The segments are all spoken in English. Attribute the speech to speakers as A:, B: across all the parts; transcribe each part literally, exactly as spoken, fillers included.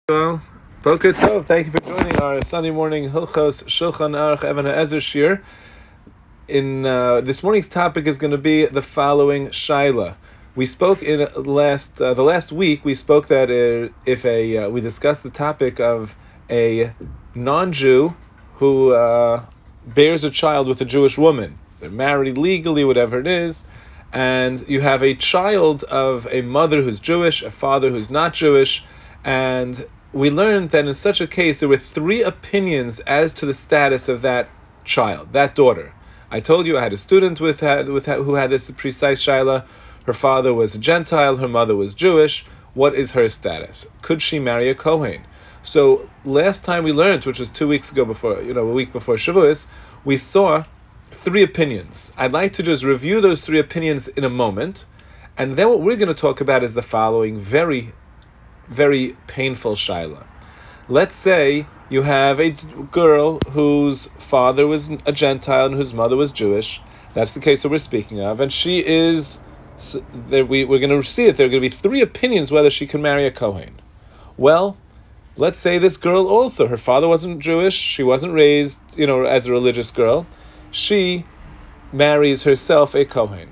A: Well, Boker Tov, thank you for joining our Sunday morning Hilchos Shulchan Aruch Even HaEzer Shir. In uh, this morning's topic is going to be the following shaila. We spoke in last uh, the last week. We spoke that uh, if a uh, we discussed the topic of a non-Jew who uh, bears a child with a Jewish woman. They're married legally, whatever it is, and you have a child of a mother who's Jewish, a father who's not Jewish, and we learned that in such a case there were three opinions as to the status of that child, that daughter. I told you I had a student with, with who had this precise shaila. Her father was a Gentile, her mother was Jewish. What is her status? Could she marry a Kohen? So last time we learned, which was two weeks ago before, you know, a week before Shavuos, we saw three opinions. I'd like to just review those three opinions in a moment, and then what we're going to talk about is the following very very painful shaila. Let's say you have a girl whose father was a Gentile and whose mother was Jewish. That's the case that we're speaking of. And she is, we, we're going to see it, there are going to be three opinions whether she can marry a Kohen. Well, let's say this girl also, her father wasn't Jewish, she wasn't raised, you know, as a religious girl. She marries herself a Kohen.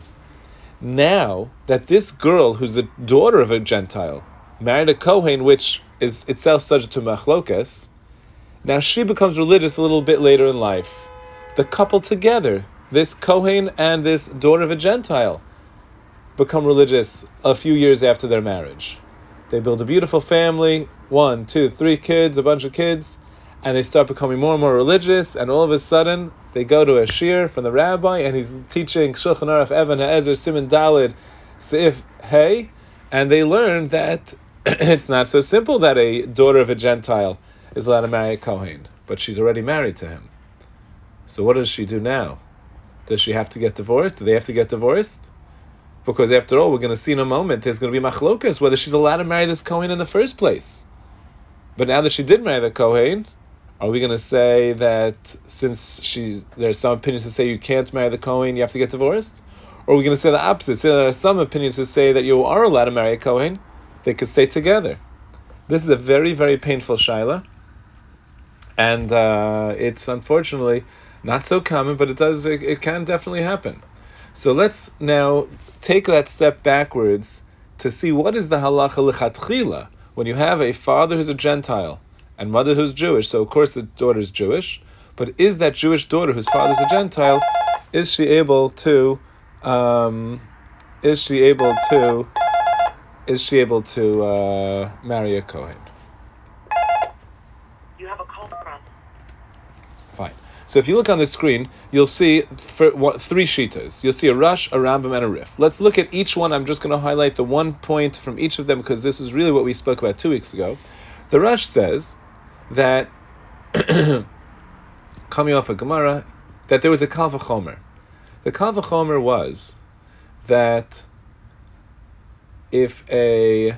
A: Now that this girl, who's the daughter of a Gentile, married a Kohen, which is itself subject to machlokas, now she becomes religious a little bit later in life. The couple together, this Kohen and this daughter of a Gentile, become religious a few years after their marriage. They build a beautiful family, one, two, three kids, a bunch of kids, and they start becoming more and more religious, and all of a sudden, they go to a shir from the rabbi, and he's teaching Shulchan Aruch Even HaEzer Siman Daled Seif Hey, and they learn that it's not so simple that a daughter of a Gentile is allowed to marry a Kohen, but she's already married to him. So what does she do now? Does she have to get divorced? Do they have to get divorced? Because after all, we're going to see in a moment, there's going to be machlokas whether she's allowed to marry this Kohen in the first place. But now that she did marry the Kohen, are we going to say that since she's, there's some opinions to say you can't marry the Kohen, you have to get divorced? Or are we going to say the opposite? So there are some opinions to say that you are allowed to marry a Kohen, they could stay together. This is a very, very painful shaila, and uh, it's unfortunately not so common, but it does. It, it can definitely happen. So let's now take that step backwards to see what is the halacha lechatchila when you have a father who's a Gentile and mother who's Jewish. So of course the daughter is Jewish, but is that Jewish daughter whose father's a Gentile, is she able to? Um, is she able to? Is she able to uh, marry a Kohen?
B: You have a call from.
A: Fine. So if you look on the screen, you'll see for what, three shitas. You'll see a Rush, a Rambam, and a Rif. Let's look at each one. I'm just going to highlight the one point from each of them because this is really what we spoke about two weeks ago. The Rush says that, coming off a Gemara, that there was a Kal V'chomer. The Kal V'chomer was that if a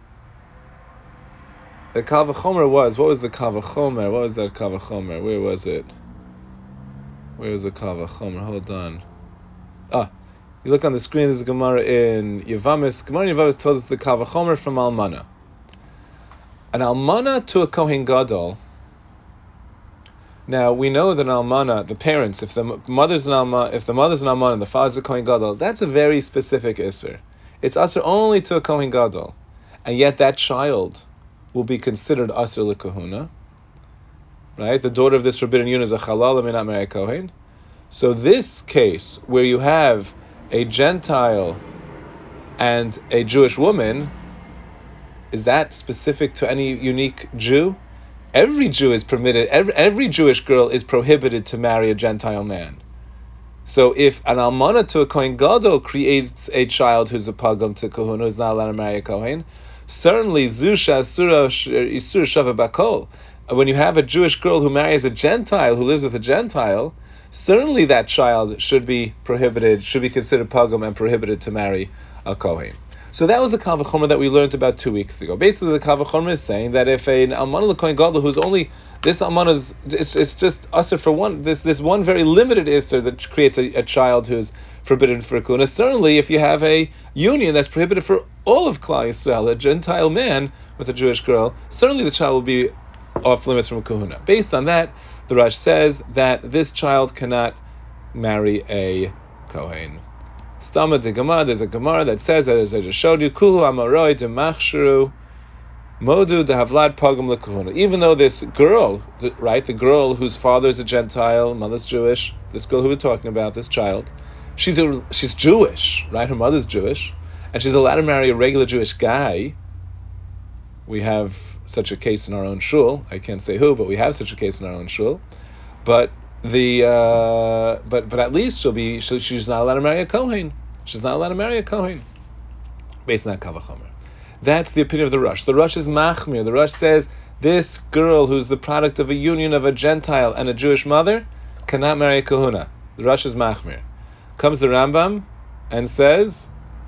A: the Kal V'chomer was, what was the Kal V'chomer? What was that Kal V'chomer? Where was it? Where was the Kal V'chomer? Hold on. Ah, you look on the screen, there's a Gemara in Yavamis. Gemara in Yavamis tells us the Kal V'chomer from Almana. An Almana to a Kohen Gadol. Now, we know that an Almana, the parents, if the mother's an Almana, if the mother's an Almana and the father's a Kohen Gadol, that's a very specific Isser. It's Asr only to a Kohen Gadol. And yet that child will be considered Asr l'Kahuna. Right? The daughter of this forbidden union is a Halal and may not marry a Kohen. So this case, where you have a Gentile and a Jewish woman, is that specific to any unique Jew? Every Jew is permitted, every, every Jewish girl is prohibited to marry a Gentile man. So if an almana to a Kohen Gadol creates a child who's a pagam to Kahuna, who's not allowed to marry a Kohen, certainly Zusha Asura Isur Shava Bakol. When you have a Jewish girl who marries a Gentile, who lives with a Gentile, certainly that child should be prohibited, should be considered pagam and prohibited to marry a Kohen. So that was the Kal V'chomer that we learned about two weeks ago. Basically, the Kal V'chomer is saying that if an almana l'kohen gadol who's only this almana is it's, it's just usher for one this this one very limited isser that creates a, a child who's forbidden for a kuna. Certainly, if you have a union that's prohibited for all of Klal Yisrael, a Gentile man with a Jewish girl, certainly the child will be off limits from kahuna. Based on that, the Rosh says that this child cannot marry a Kohen. Stama de Gemara, there's a Gemara that says, as I just showed you, Kulu Amaroi de Machsharu Modu de Havlad Pagam lekahuna. Even though this girl, right, the girl whose father is a Gentile, mother's Jewish, this girl who we're talking about, this child, she's a, she's Jewish, right? Her mother's Jewish, and she's allowed to marry a regular Jewish guy. We have such a case in our own shul. I can't say who, but we have such a case in our own shul. But the uh, but but at least she'll be she, she's not allowed to marry a Kohen. She's not allowed to marry a Kohen based on that Kal Vachomer. That's the opinion of the Rosh. The Rosh is machmir. The Rosh says this girl who's the product of a union of a Gentile and a Jewish mother cannot marry a kahuna. The Rosh is machmir. Comes the Rambam and says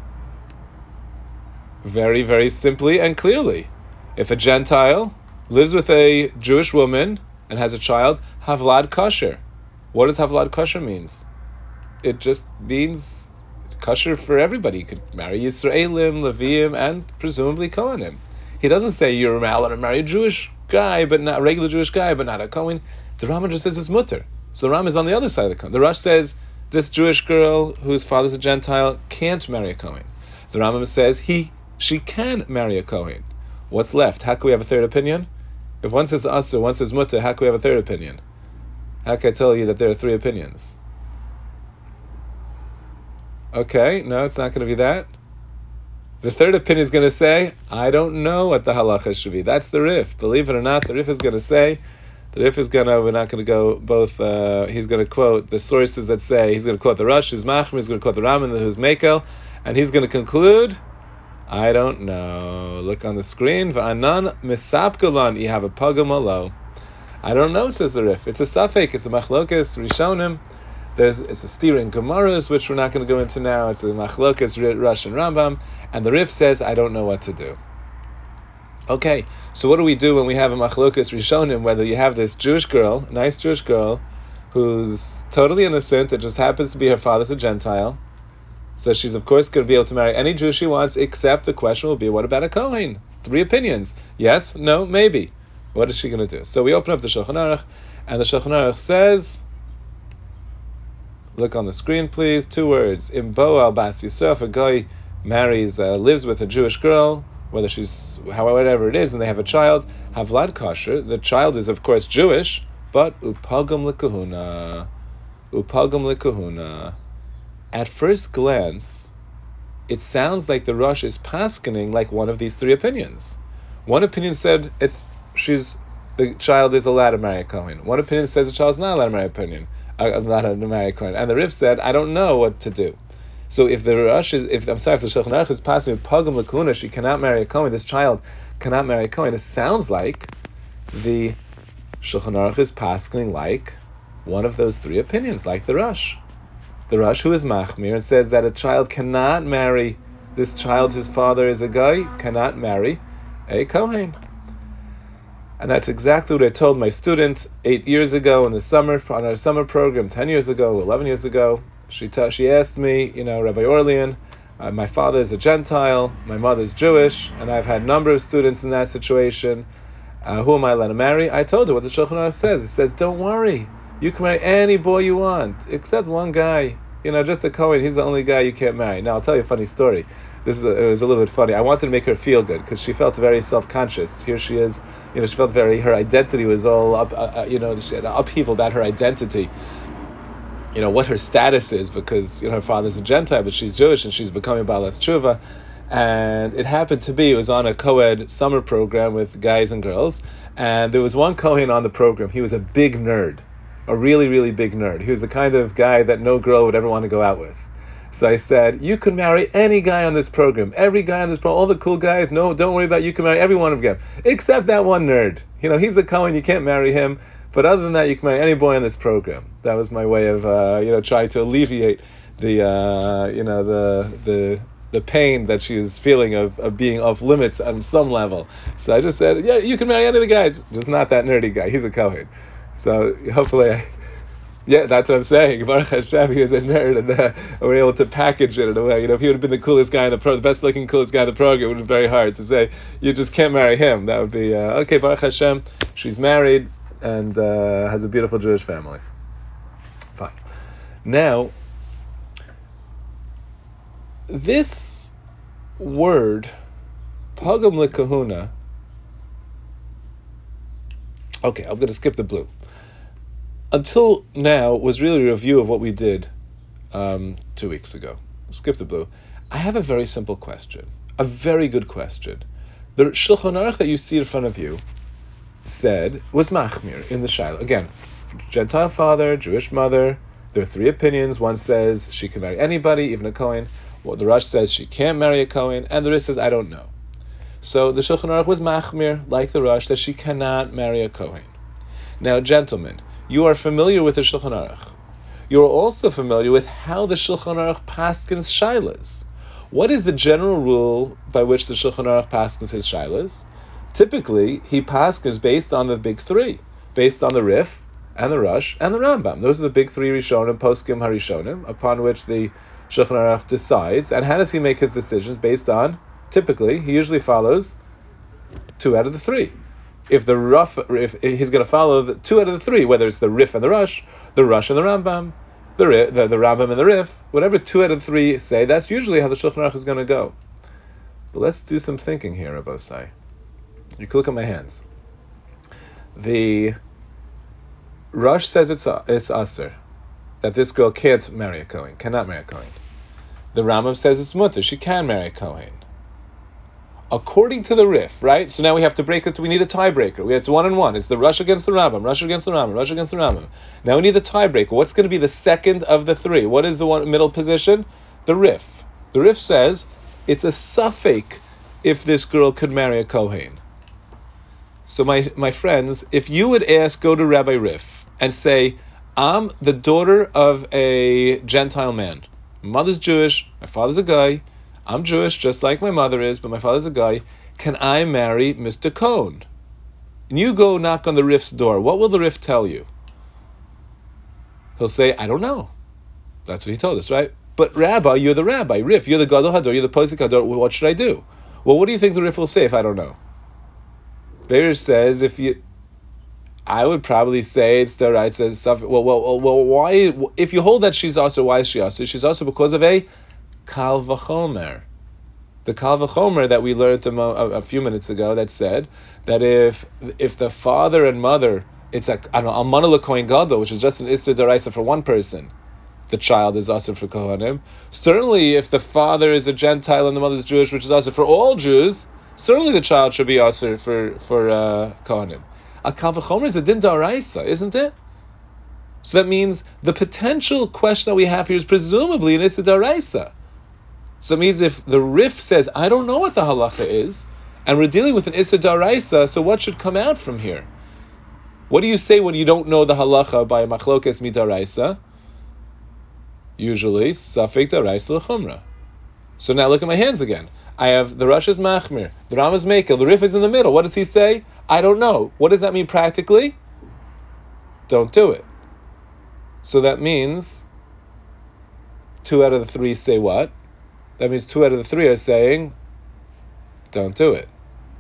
A: very, very simply and clearly, if a Gentile lives with a Jewish woman and has a child, havlad kosher. What does havlad kosher means? It just means kosher for everybody. You could marry Yisraelim, Leviim, and presumably Kohanim. He doesn't say you're allowed to marry a Jewish guy, but not a regular Jewish guy, but not a Kohen. The Rambam just says it's mutter. So the Rambam is on the other side of the coin. The Rosh says this Jewish girl whose father's a Gentile can't marry a Kohen. The Rambam says he, she can marry a Kohen. What's left? How can we have a third opinion? If one says asur, one says mutter, how can we have a third opinion? How can I tell you that there are three opinions? Okay, no, it's not going to be that. The third opinion is going to say, I don't know what the halacha should be. That's the Rif. Believe it or not, the Rif is going to say, the Rif is going to, we're not going to go both, uh, he's going to quote the sources that say, he's going to quote the Rosh, who's Machmir, he's going to quote the Rambam, who's Mekel, and he's going to conclude, I don't know. Look on the screen, V'anan misapkalan, you have a pagam alo. I don't know, says the Rif. It's a safek, it's a machlokes, rishonim. There's, it's a steer in Gemaras, which we're not going to go into now. It's a machlokas, Rosh and Rambam, and the Rif says, I don't know what to do. Okay, so what do we do when we have a machlokas rishonim, whether you have this Jewish girl, nice Jewish girl, who's totally innocent, it just happens to be her father's a Gentile, so she's of course going to be able to marry any Jew she wants, except the question will be, what about a Kohen? Three opinions. Yes, no, maybe. What is she going to do? So we open up the Shulchan Aruch, and the Shulchan Aruch says, look on the screen, please. Two words. Imbo al bas Yisuf, a guy marries, uh, lives with a Jewish girl, whether she's, however it is, and they have a child. Havlad kosher. The child is, of course, Jewish, but upagam lekahuna. Upagam lekahuna. At first glance, it sounds like the Rosh is paskening like one of these three opinions. One opinion said it's she's the child is allowed to marry a Kohen. One opinion says the child is not allowed to marry a Kohen. Allowed to marry a Kohen. And the Rif said, I don't know what to do. So if the Rosh is, if I'm sorry, if the Shulchan Aruch is passing with pagam lekahuna, she cannot marry a Kohen. This child cannot marry a Kohen. It sounds like the Shulchan Aruch is passing like one of those three opinions, like the Rosh. The Rosh, who is machmir, and says that a child cannot marry, this child, his father is a guy, cannot marry a Kohen. And that's exactly what I told my student eight years ago in the summer, on our summer program, ten years ago, eleven years ago. She ta- she asked me, you know, Rabbi Orlean, uh, my father is a Gentile, my mother is Jewish, and I've had a number of students in that situation. Uh, who am I allowed to marry? I told her what the Shulchan Aruch says. It says, don't worry. You can marry any boy you want, except one guy. You know, just a Kohen, he's the only guy you can't marry. Now, I'll tell you a funny story. This is a, it was a little bit funny. I wanted to make her feel good, because she felt very self-conscious. Here she is, you know, she felt very, her identity was all up, uh, you know, she had an upheaval about her identity. You know, what her status is, because, you know, her father's a Gentile, but she's Jewish, and she's becoming Balas Tshuva. And it happened to be, it was on a co-ed summer program with guys and girls, and there was one Kohen on the program. He was a big nerd. A really, really big nerd. He was the kind of guy that no girl would ever want to go out with. So I said, you can marry any guy on this program. Every guy on this program, all the cool guys, no, don't worry about it. You can marry every one of them. Except that one nerd. You know, he's a Kohen, you can't marry him. But other than that, you can marry any boy on this program. That was my way of, uh, you know, trying to alleviate the, uh, you know, the, the, the pain that she was feeling of, of being off limits on some level. So I just said, yeah, you can marry any of the guys. Just not that nerdy guy. He's a Kohen. So hopefully I, Yeah, that's what I'm saying. Baruch Hashem, he was a nerd, and uh, we were able to package it in a way. You know, if he would have been the coolest guy in the pro, the best looking, coolest guy in the program, it would have been very hard to say you just can't marry him. That would be uh, okay. Baruch Hashem, she's married and uh, has a beautiful Jewish family. Fine. Now, this word, pagam lekahuna. Okay, I'm going to skip the blue. Until now was really a review of what we did um, two weeks ago. Skip the blue. I have a very simple question, a very good question. The Shulchan Aruch that you see in front of you said was machmir in the Shiloh. Again, Gentile father, Jewish mother. There are three opinions. One says she can marry anybody, even a Kohen. Well, the Rush says she can't marry a Kohen, and the Rish says I don't know. So the Shulchan Aruch was machmir, like the Rush, that she cannot marry a Kohen. Now, gentlemen, you are familiar with the Shulchan Aruch. You are also familiar with how the Shulchan Aruch paskins shilas. What is the general rule by which the Shulchan Aruch paskins his shilas? Typically, he paskins based on the big three, based on the Rif, and the Rush, and the Rambam. Those are the big three Rishonim, Poskim Harishonim, upon which the Shulchan Aruch decides. And how does he make his decisions? Based on, typically, he usually follows two out of the three. If the rough, if he's going to follow the two out of the three, whether it's the Rif and the Rush, the Rush and the Rambam, the the, the Rambam and the Rif, whatever two out of the three say, that's usually how the Shulchan Aruch is going to go. But let's do some thinking here, Rabosai. You can look at my hands. The Rush says it's it's aser, that this girl can't marry a Kohen, cannot marry a Kohen. The Rambam says it's mutter, she can marry a Kohen. According to the Rif, right? So now we have to break it. We need a tiebreaker. We have one and one. It's the Rush against the Rambam, Rush against the Rambam, Rush against the Rambam. Now we need the tiebreaker. What's going to be the second of the three? What is the one middle position? The Rif. The Rif says it's a suffix if this girl could marry a Kohen. So my my friends, if you would ask, go to Rabbi Rif and say, I'm the daughter of a Gentile man. My mother's Jewish. My father's a guy. I'm Jewish, just like my mother is, but my father's a guy. Can I marry Mister Cohn? And you go knock on the Rif's door. What will the Rif tell you? He'll say, I don't know. That's what he told us, right? But Rabbi, you're the Rabbi. Rif, you're the Gadol Hador, you're the Posek Hador. What should I do? Well, what do you think the Rif will say if I don't know? Beir says, if you... I would probably say it's the right, says stuff. Well, well, well, why... If you hold that she's also, why is she also? She's also because of a Kal V'chomer. The Kal V'chomer that we learned a, mo- a, a few minutes ago that said that if if the father and mother, it's a Almana L'Kohen Gadol, which is just an Issur D'Oraisa for one person, the child is also for Kohanim. Certainly if the father is a Gentile and the mother is Jewish, which is also for all Jews, certainly the child should be also for, for uh, Kohanim. A Kal V'chomer is a Din D'Oraisa, isn't it? So that means the potential question that we have here is presumably an Issur D'Oraisa. So it means if the Rif says, I don't know what the halacha is, and we're dealing with an Issur D'Oraisa, so what should come out from here? What do you say when you don't know the halacha by a machlokes midaraisa? Usually, safek d'oraisa l'chumra. So now look at my hands again. I have the Rosh is machmir, the Ram is mekel, the Rif is in the middle. What does he say? I don't know. What does that mean practically? Don't do it. So that means two out of the three say what? That means two out of the three are saying, don't do it.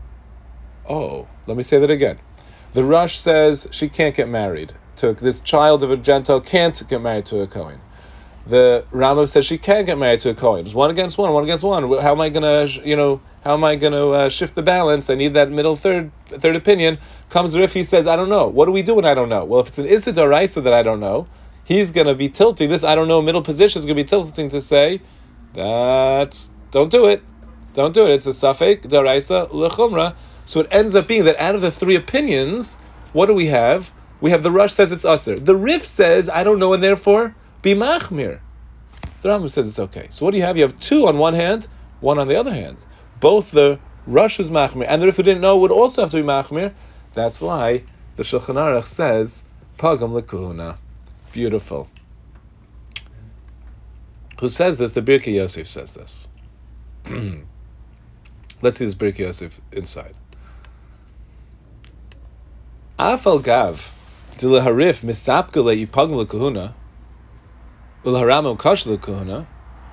A: Oh, let me say that again. The Rush says she can't get married. To this child of a Gentile can't get married to a Kohen. The Rambam says she can get married to a Kohen. It's one against one, one against one. How am I gonna, you know, how am I gonna uh, shift the balance? I need that middle third third opinion. Comes the Rif, he says, I don't know. What do we do when I don't know? Well, if it's an Issur D'Oraisa that I don't know, he's gonna be tilting. This I don't know middle position is gonna be tilting to say, that's, don't do it. Don't do it. It's a Safek D'Oraisa L'chumra. So it ends up being that out of the three opinions, what do we have? We have the Rush says it's Aser. The Rif says, I don't know, and therefore, be Machmir. The Rambam says it's okay. So what do you have? You have two on one hand, one on the other hand. Both the Rush is Machmir, and the Rif who didn't know would also have to be Machmir. That's why the Shulchan Aruch says, Pagam L'Kuhuna. Beautiful. Who says this? The Birkei Yosef says this. Let's see this Birkei Yosef inside. Afal Gav Dilaharif misapkele yipagm lekahuna. Ulharamam kash lekahuna.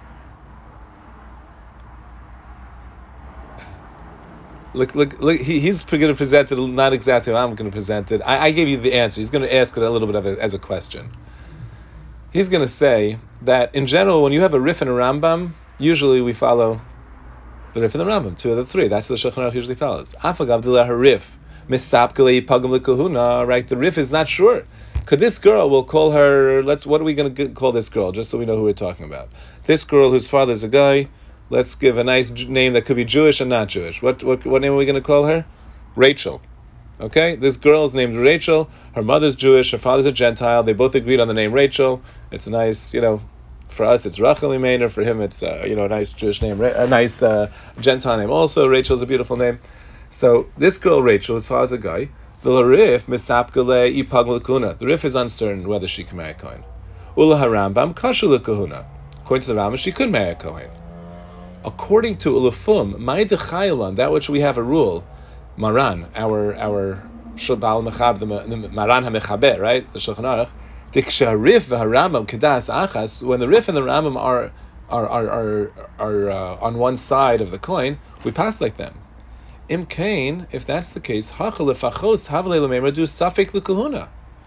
A: Look, look, look. He, he's going to present it not exactly how I'm going to present it. I, I gave you the answer. He's going to ask it a little bit of a, as a question. He's going to say that in general, when you have a Rif and a Rambam, usually we follow the Rif and the Rambam, two of the three. That's what the Shulchan Aruch usually follows. Afagav dilah Rif misapkele pagam lekahuna. Right, the Rif is not sure. Could this girl? We'll call her. Let's. What are we going to call this girl? Just so we know who we're talking about. This girl whose father's a guy. Let's give a nice name that could be Jewish and not Jewish. What what what name are we going to call her? Rachel. Okay? This girl is named Rachel. Her mother's Jewish. Her father's a Gentile. They both agreed on the name Rachel. It's a nice, you know, for us it's Rachel Imener. For him it's, uh, you know, a nice Jewish name. A nice uh, Gentile name also. Rachel's a beautiful name. So this girl Rachel, his father's a guy. The Rif misapkele ipag lekahuna. The Rif is uncertain whether she can marry a Kohen. Ula harambam kasha lekahuna. According to the Rambam, she could marry a Kohen. According to Ulufum, Ma'id Chaylan, that which we have a rule, Maran, our our Shabal Mechab, the Maran HaMechaber, right? The Shulchan Aruch, the Ksharif v'Harambam Kedas Achas, when the Rif and the Rambam are are are are, are uh, on one side of the coin, we pass like them. Im Kain, if that's the case, Hachal Lefachos Havle Lememra do Safek L'Kahuna.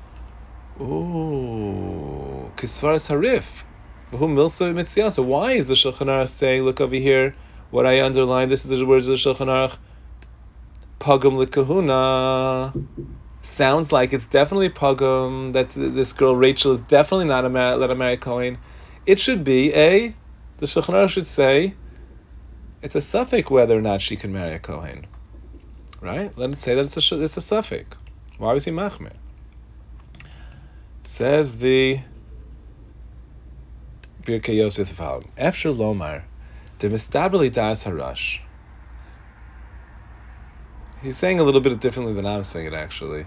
A: Ooh, Kisvaras Harif. So why is the Shulchan Aruch saying, look over here, what I underlined, this is the words of the Shulchan Aruch, Pagam L'Kahuna. Sounds like it's definitely Pagam, that this girl Rachel is definitely not a mar- let her marry Kohen. It should be a, the Shulchan Aruch should say, it's a suffix whether or not she can marry a Kohen. Right? Let it say that it's a, it's a suffix. Why was he machmir? Says the Birkei Yosef Val. After Lomar, the Mistabeli Das Harash. He's saying a little bit differently than I'm saying it, actually.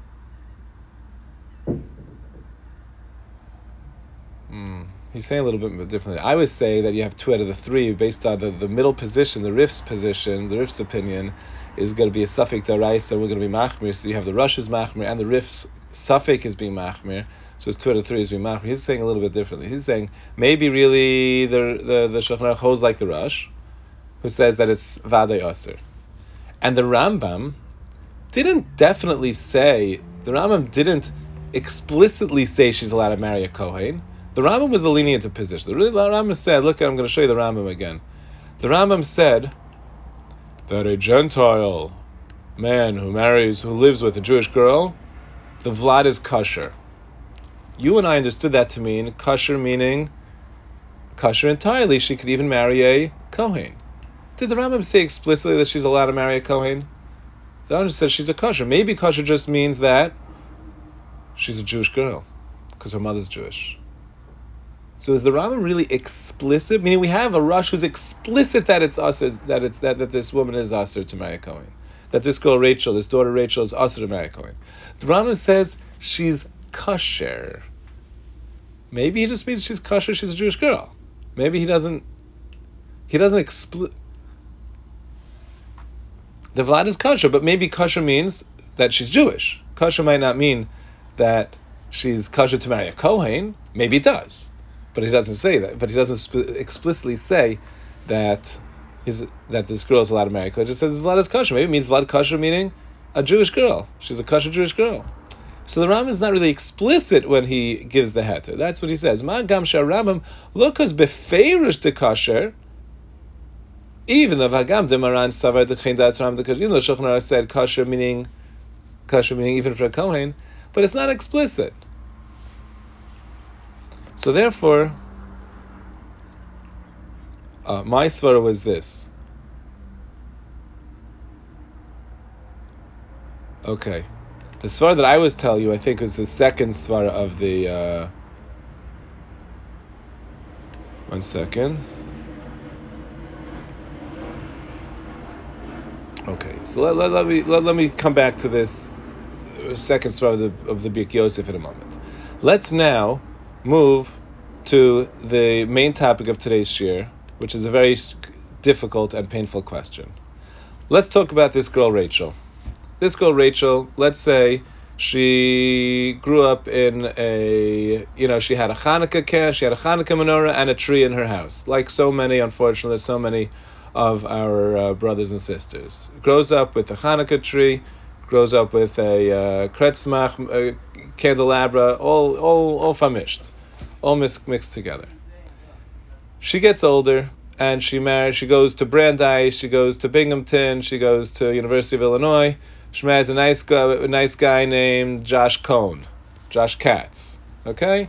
A: Mm. He's saying a little bit differently. I would say that you have two out of the three based on the, the middle position, the Rif's position, the Rif's opinion is going to be a suffix daraisa, we're going to be machmir, so you have the Rush's machmir and the Rif's suffix is being machmir. So it's two out of three is being machmir. He's saying a little bit differently. He's saying maybe really the the the Shulchan Aruch holds like the Rush, who says that it's Vadei Aser, and the Rambam didn't definitely say. The Rambam didn't explicitly say she's allowed to marry a Kohen. The Rambam was the lenient position. The Rambam said, "Look, I'm going to show you the Rambam again." The Rambam said that a Gentile man who marries, who lives with a Jewish girl, the Vlad is kosher. You and I understood that to mean kosher, meaning kosher entirely. She could even marry a Kohen. Did the Rambam say explicitly that she's allowed to marry a Kohen? The Rambam said she's a kosher. Maybe kosher just means that she's a Jewish girl because her mother's Jewish. So is the Rambam really explicit? Meaning we have a Rush who's explicit that it's usher, that it's that, that this woman is usher to marry a Kohen. That this girl Rachel, this daughter Rachel, is usher to marry a Kohen. The Rambam says she's kosher. Maybe he just means she's kosher, she's a Jewish girl. Maybe he doesn't he doesn't expl- the Vlad is kosher, but maybe kosher means that she's Jewish. Kosher might not mean that she's kosher to marry a Kohen. Maybe it does. But he doesn't say that. But he doesn't sp- explicitly say that his, that this girl is allowed to marry a Kohen. He just says Vlad is kosher. Maybe it means Vlad kosher meaning a Jewish girl. She's a kosher Jewish girl. So the Rambam is not really explicit when he gives the heter. That's what he says. Ma gam shar Rambam lokas beferish de kosher. Even the vagam de maran savar de chen das Rambam de kosher. Even though Shulchan Aruch said kosher meaning kosher meaning even for a kohen, but it's not explicit. So therefore, uh, my svara was this. Okay. The svara that I was telling you, I think, was the second svara of the. Uh, one second. Okay, so let, let, let me let, let me come back to this second svara of the of the Birkei Yosef in a moment. Let's now move to the main topic of today's shir, which is a very difficult and painful question. Let's talk about this girl Rachel. This girl Rachel, let's say She grew up in a, you know, she had a Hanukkah camp, she had a Hanukkah menorah and a tree in her house. Like so many, unfortunately, so many of our uh, brothers and sisters. Grows up with a Hanukkah tree, grows up with a uh, kretzmach, a candelabra, all, all, all famished, all mixed, mixed together. She gets older, and she marries, she goes to Brandeis, she goes to Binghamton, she goes to University of Illinois. She marries a nice guy, a nice guy named Josh Cohn, Josh Katz, okay?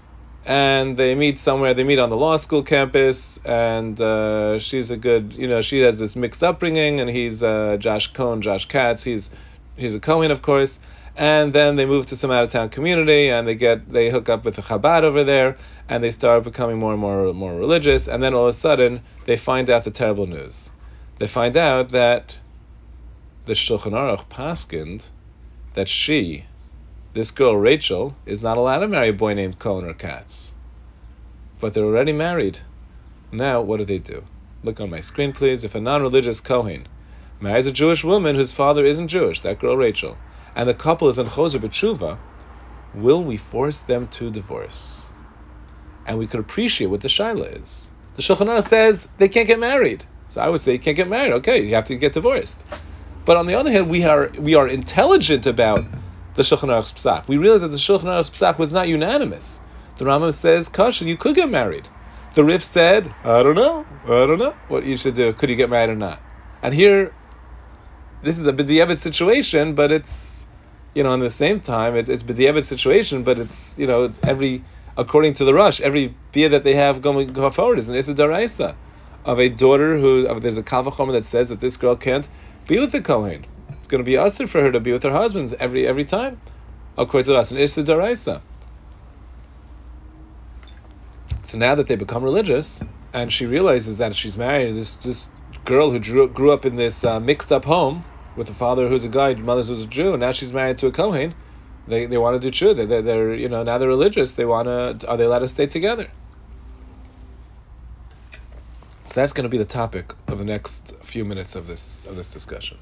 A: And they meet somewhere, they meet on the law school campus, and uh, she's a good, you know, she has this mixed upbringing, and he's uh, Josh Cohn, Josh Katz, he's he's a Cohen, of course. And then they move to some out-of-town community, and they get they hook up with the Chabad over there, and they start becoming more and more more religious. And then all of a sudden, they find out the terrible news. They find out that the Shulchan Aruch paskind that she, this girl Rachel, is not allowed to marry a boy named Cohen or Katz. But they're already married. Now, what do they do? Look on my screen, please. If a non-religious Kohen marries a Jewish woman whose father isn't Jewish, that girl Rachel, and the couple is in Choser B'Tshuva, will we force them to divorce? And we could appreciate what the Shaila is. The Shulchan Aruch says they can't get married. So I would say you can't get married. Okay, you have to get divorced. But on the other hand, we are we are intelligent about the Shulchan Aruch's Psak. We realize that the Shulchan Aruch's Psak was not unanimous. The Rambam says, Kasha, you could get married. The Rif said, I don't know, I don't know what you should do. Could you get married or not? And here, this is a b'diavad situation, but it's, you know, in the same time, it's it's b'diavad situation, but it's, you know, every, according to the Rush, every bia that they have going go forward is an Issa Daraisa of a daughter who, of, there's a Kal Vachomer that says that this girl can't be with the Kohen. It's going to be usher for her to be with her husband every every time, according to us, an Issa Daraisa. So now that they become religious, and she realizes that she's married this this girl who drew, grew up in this uh, mixed up home with a father who's a guy, mother who's a Jew, and now she's married to a Kohen. They they want to do tshuva. They they're, they're you know now they're religious. They want to. Are they allowed to stay together? So that's going to be the topic of the next few minutes of this of this discussion.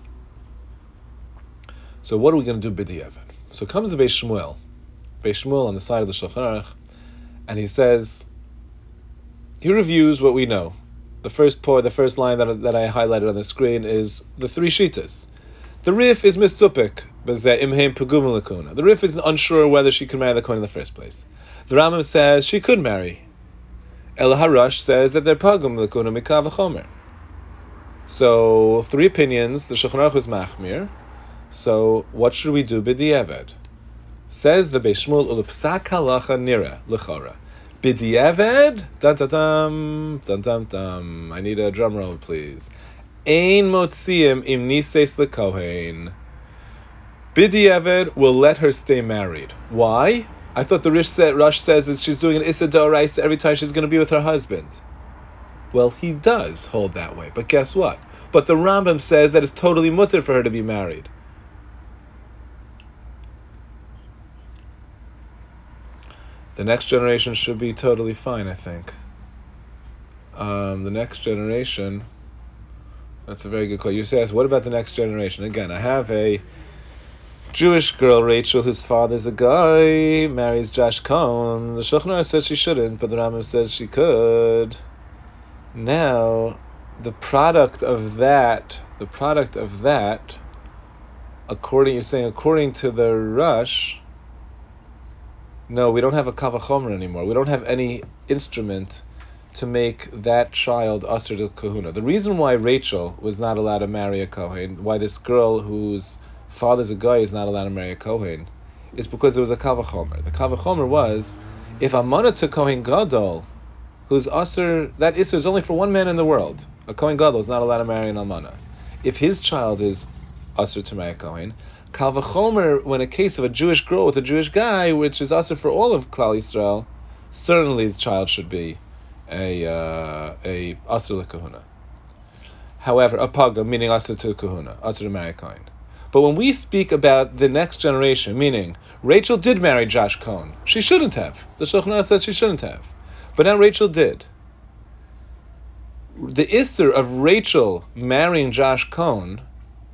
A: So what are we going to do b'diavad? So comes the Beis Shmuel, Beis Shmuel on the side of the Shulchan Aruch, and he says, he reviews what we know. The first part, the first line that that I highlighted on the screen is the three shitas. The Rif is misupik, imheim pegum l'kuna. The Rif is unsure whether she can marry the Kohen in the first place. The Rambam says she could marry. El Harash says that they're pagum l'kuna mikav v'chomer. So three opinions. The Shulchan Aruch is machmir. So what should we do b'diavad? Says the Beis Shmuel ul'psak halacha nira l'chora. B'diavad, dun dun dun, dun dun dun. I need a drum roll, please. Ein motziim im nises lekohen. B'diavad will let her stay married. Why? I thought the Rish said, Rush says that she's doing an Issa D'Oraisa every time she's going to be with her husband. Well, he does hold that way, but guess what? But the Rambam says that it's totally mutter for her to be married. The next generation should be totally fine, I think. Um, the next generation, that's a very good call. You say, what about the next generation? Again, I have a Jewish girl, Rachel, whose father's a guy, marries Josh Cohn. The Shulchan Aruch says she shouldn't, but the Rambam says she could. Now, the product of that, the product of that, according, you're saying, according to the Rush, no, we don't have a Kal Vachomer anymore. We don't have any instrument to make that child Asr del Kahuna. The reason why Rachel was not allowed to marry a Kohen, why this girl whose father's a guy is not allowed to marry a Kohen, is because there was a Kal Vachomer. The Kal Vachomer was, if Amana to Kohen Gadol, who's Asr, that Isser is only for one man in the world. A Kohen Gadol is not allowed to marry an Almana. If his child is Asr to marry a Kohen, Kal Vachomer, when a case of a Jewish girl with a Jewish guy, which is Asr for all of Klal Yisrael, certainly the child should be a uh, a Asr lekahuna. However, a paga, meaning Asr to kahuna, Asr to marry a Kohen. But when we speak about the next generation, meaning Rachel did marry Josh Cohn, she shouldn't have. The Shulchan Aruch says she shouldn't have, but now Rachel did. The Isser of Rachel marrying Josh Cohn,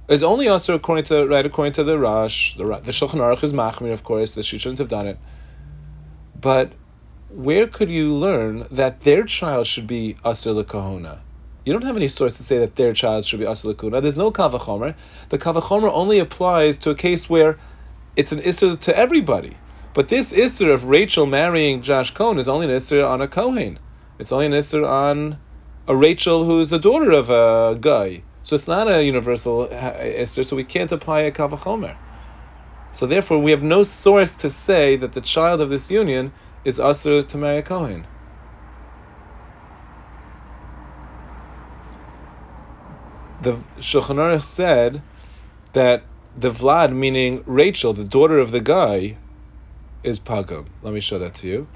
A: It's only also according to right according to the Rosh. The the Shulchan Aruch is machmir, of course, that she shouldn't have done it. But where could you learn that their child should be asur l'kahuna? You don't have any source to say that their child should be asur l'kahuna. There's no kal v'chomer. The kal v'chomer only applies to a case where it's an isur to everybody. But this isur of Rachel marrying Josh Cohen is only an isur on a Kohen. It's only an isur on a Rachel who's the daughter of a guy. So it's not a universal isur, so we can't apply a kal v'chomer. So therefore, we have no source to say that the child of this union is asur to marry a Kohen. The Shulchan Aruch said that the Vlad, meaning Rachel, the daughter of the guy, is pagum. Let me show that to you.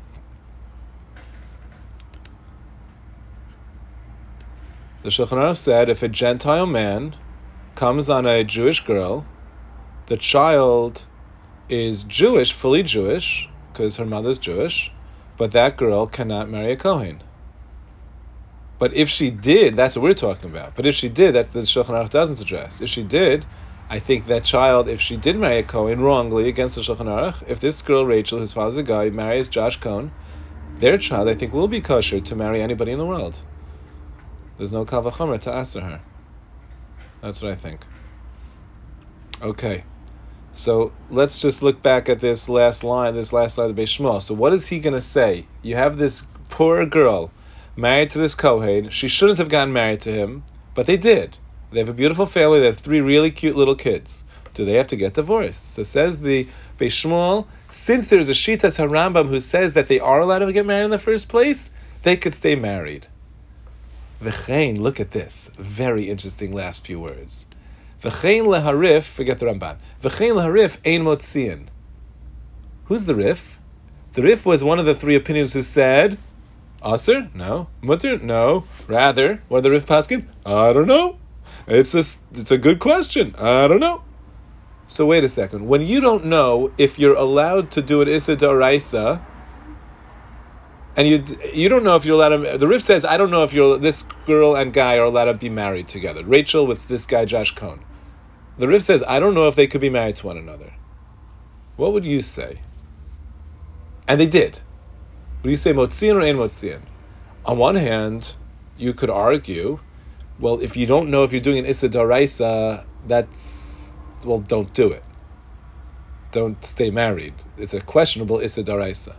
A: The Shulchan Aruch said if a Gentile man comes on a Jewish girl, the child is Jewish, fully Jewish, because her mother's Jewish, but that girl cannot marry a Kohen. But if she did, that's what we're talking about. But if she did, that the Shulchan Aruch doesn't address. If she did, I think that child, if she did marry a Kohen wrongly against the Shulchan Aruch, if this girl, Rachel, his father's a guy, marries Josh Cohen, their child, I think, will be kosher to marry anybody in the world. There's no kal v'chomer to answer her. That's what I think. Okay. So let's just look back at this last line, this last line of Beis Shmuel. So what is he going to say? You have this poor girl married to this Kohen. She shouldn't have gotten married to him, but they did. They have a beautiful family. They have three really cute little kids. Do they have to get divorced? So says the Beis Shmuel, since there's a Shitas HaRambam who says that they are allowed to get married in the first place, they could stay married. V'chein, look at this. Very interesting last few words. V'chein leharif, forget the Ramban. V'chein leharif ein motziin. Who's the Rif? The Rif was one of the three opinions who said, Asr? No. Mutter? No. Rather, what are the Rif paskin? I don't know. It's a, it's a good question. I don't know. So wait a second. When you don't know if you're allowed to do an Issa D'Oraisa, and you you don't know if you're allowed to, the Rif says, I don't know if you're this girl and guy are allowed to be married together. Rachel with this guy, Josh Cohen. The Rif says, I don't know if they could be married to one another. What would you say? And they did. Would you say Motzian or Ein Motzian? On one hand, you could argue, well, if you don't know if you're doing an Issa D'Oraisa, that's, well, don't do it. Don't stay married. It's a questionable Issa D'Oraisa.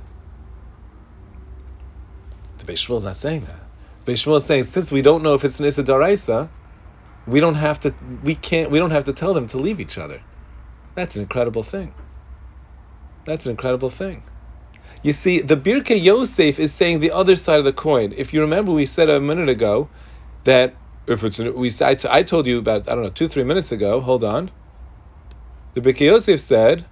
A: The Beis Shmuel is not saying that. The Beis Shmuel is saying, since we don't know if it's an Issa D'Oraisa, we don't have to, we can't, we don't have to tell them to leave each other. That's an incredible thing. That's an incredible thing. You see, the Birkei Yosef is saying the other side of the coin. If you remember, we said a minute ago that if it's an, we I, I told you about I don't know two three minutes ago. Hold on. The Birkei Yosef said,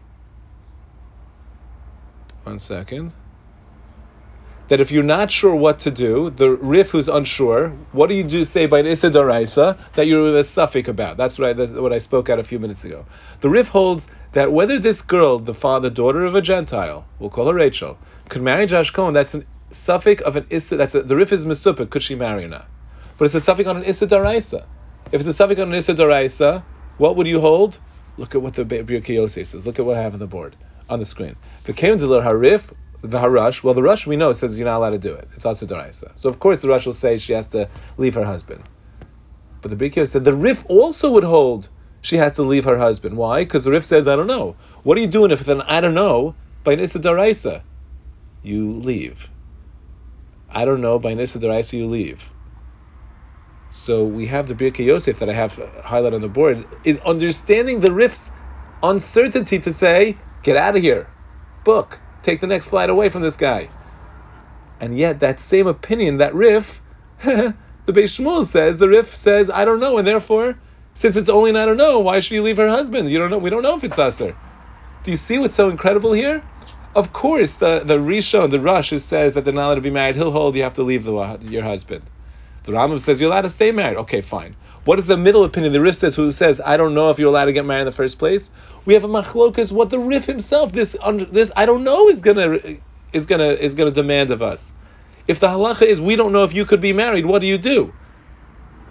A: one second, that if you're not sure what to do, the Rif who's unsure, what do you do say by an Issa D'Oraisa that you're a suffix about? That's what I, that's what I spoke at a few minutes ago. The Rif holds that whether this girl, the father, daughter of a Gentile, we'll call her Rachel, could marry Josh Cohen, that's a suffix of an Issa, that's a, the Rif is Mesupah, could she marry or not? But it's a suffix on an Issa D'Oraisa. If it's a suffix on an Issa D'Oraisa, what would you hold? Look at what the Birkei Yosef says. Look at what I have on the board, on the screen. The Kaim Delir Harif, the Harash, well, the Rush we know says you're not allowed to do it. It's also D'Oraisa. So of course the Rush will say she has to leave her husband. But the Birkei said the Rif also would hold she has to leave her husband. Why? Because the Rif says, I don't know. What are you doing if then I don't know by an Issa D'Oraisa? You leave. I don't know by an Issa D'Oraisa you leave. So we have the Birkei Yosef that I have highlighted on the board is understanding the Rif's uncertainty to say, get out of here. Book. Take the next flight away from this guy. And yet that same opinion, that Rif, the Beis Shmuel says, the Rif says, I don't know, and therefore, since it's only an I don't know, why should you leave her husband? You don't know. We don't know if it's Asr. Do you see what's so incredible here? Of course, the, the Rishon, the Rosh, who says that they're not allowed to be married, he'll hold you have to leave the, your husband. The Rambam says you're allowed to stay married. Okay, fine. What is the middle opinion? The Rif says, who says, I don't know if you're allowed to get married in the first place. We have a machlokas. What the Rif himself, this this I don't know, is gonna is gonna is gonna demand of us. If the halacha is we don't know if you could be married, what do you do?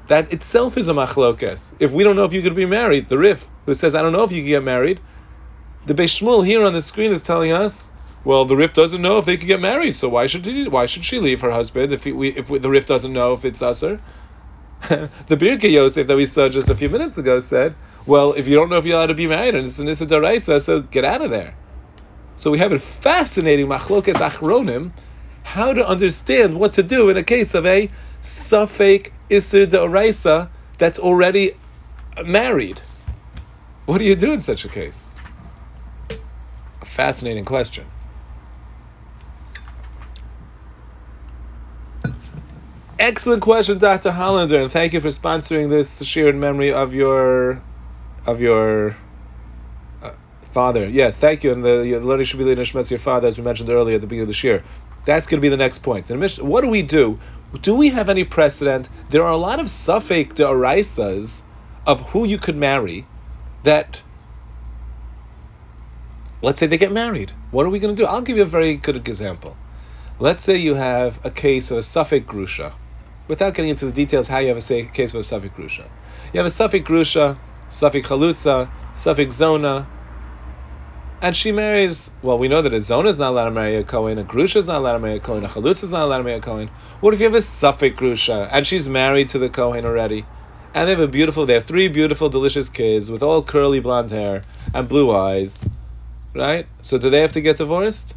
A: That itself is a machlokes. If we don't know if you could be married, the Rif, who says, I don't know if you can get married, the Beis Shmuel here on the screen is telling us, well, the Rif doesn't know if they could get married, so why should he, why should she leave her husband if he, we, if we, the Rif doesn't know if it's Asr? The Birkei Yosef that we saw just a few minutes ago said, well, if you don't know if you're allowed to be married, and it's an Issa D'Oraisa, so get out of there. So we have a fascinating machlokes achronim, how to understand what to do in a case of a Safek Isser D'Oraisa that's already married. What do you do in such a case? A fascinating question. Excellent question, Doctor Hollander, and thank you for sponsoring this shir in memory of your of your uh, father. Yes, thank you. And the Lord should be the nishmas your father, as we mentioned earlier at the beginning of the shir. That's going to be the next point. What do we do? Do we have any precedent? There are a lot of Safek D'Oraisas of who you could marry that, let's say they get married. What are we going to do? I'll give you a very good example. Let's say you have a case of a Safek Grusha. Without getting into the details how you have a say, case of a Safek Grusha. You have a Safek Grusha, Safek Chalutza, Safek Zona, and she marries, well, we know that a Zona is not allowed to marry a Kohen, a Grusha is not allowed to marry a Kohen, a Chalutza is not allowed to marry a Kohen. What if you have a Safek Grusha, and she's married to the Kohen already, and they have a beautiful, they have three beautiful, delicious kids with all curly blonde hair and blue eyes, right? So do they have to get divorced?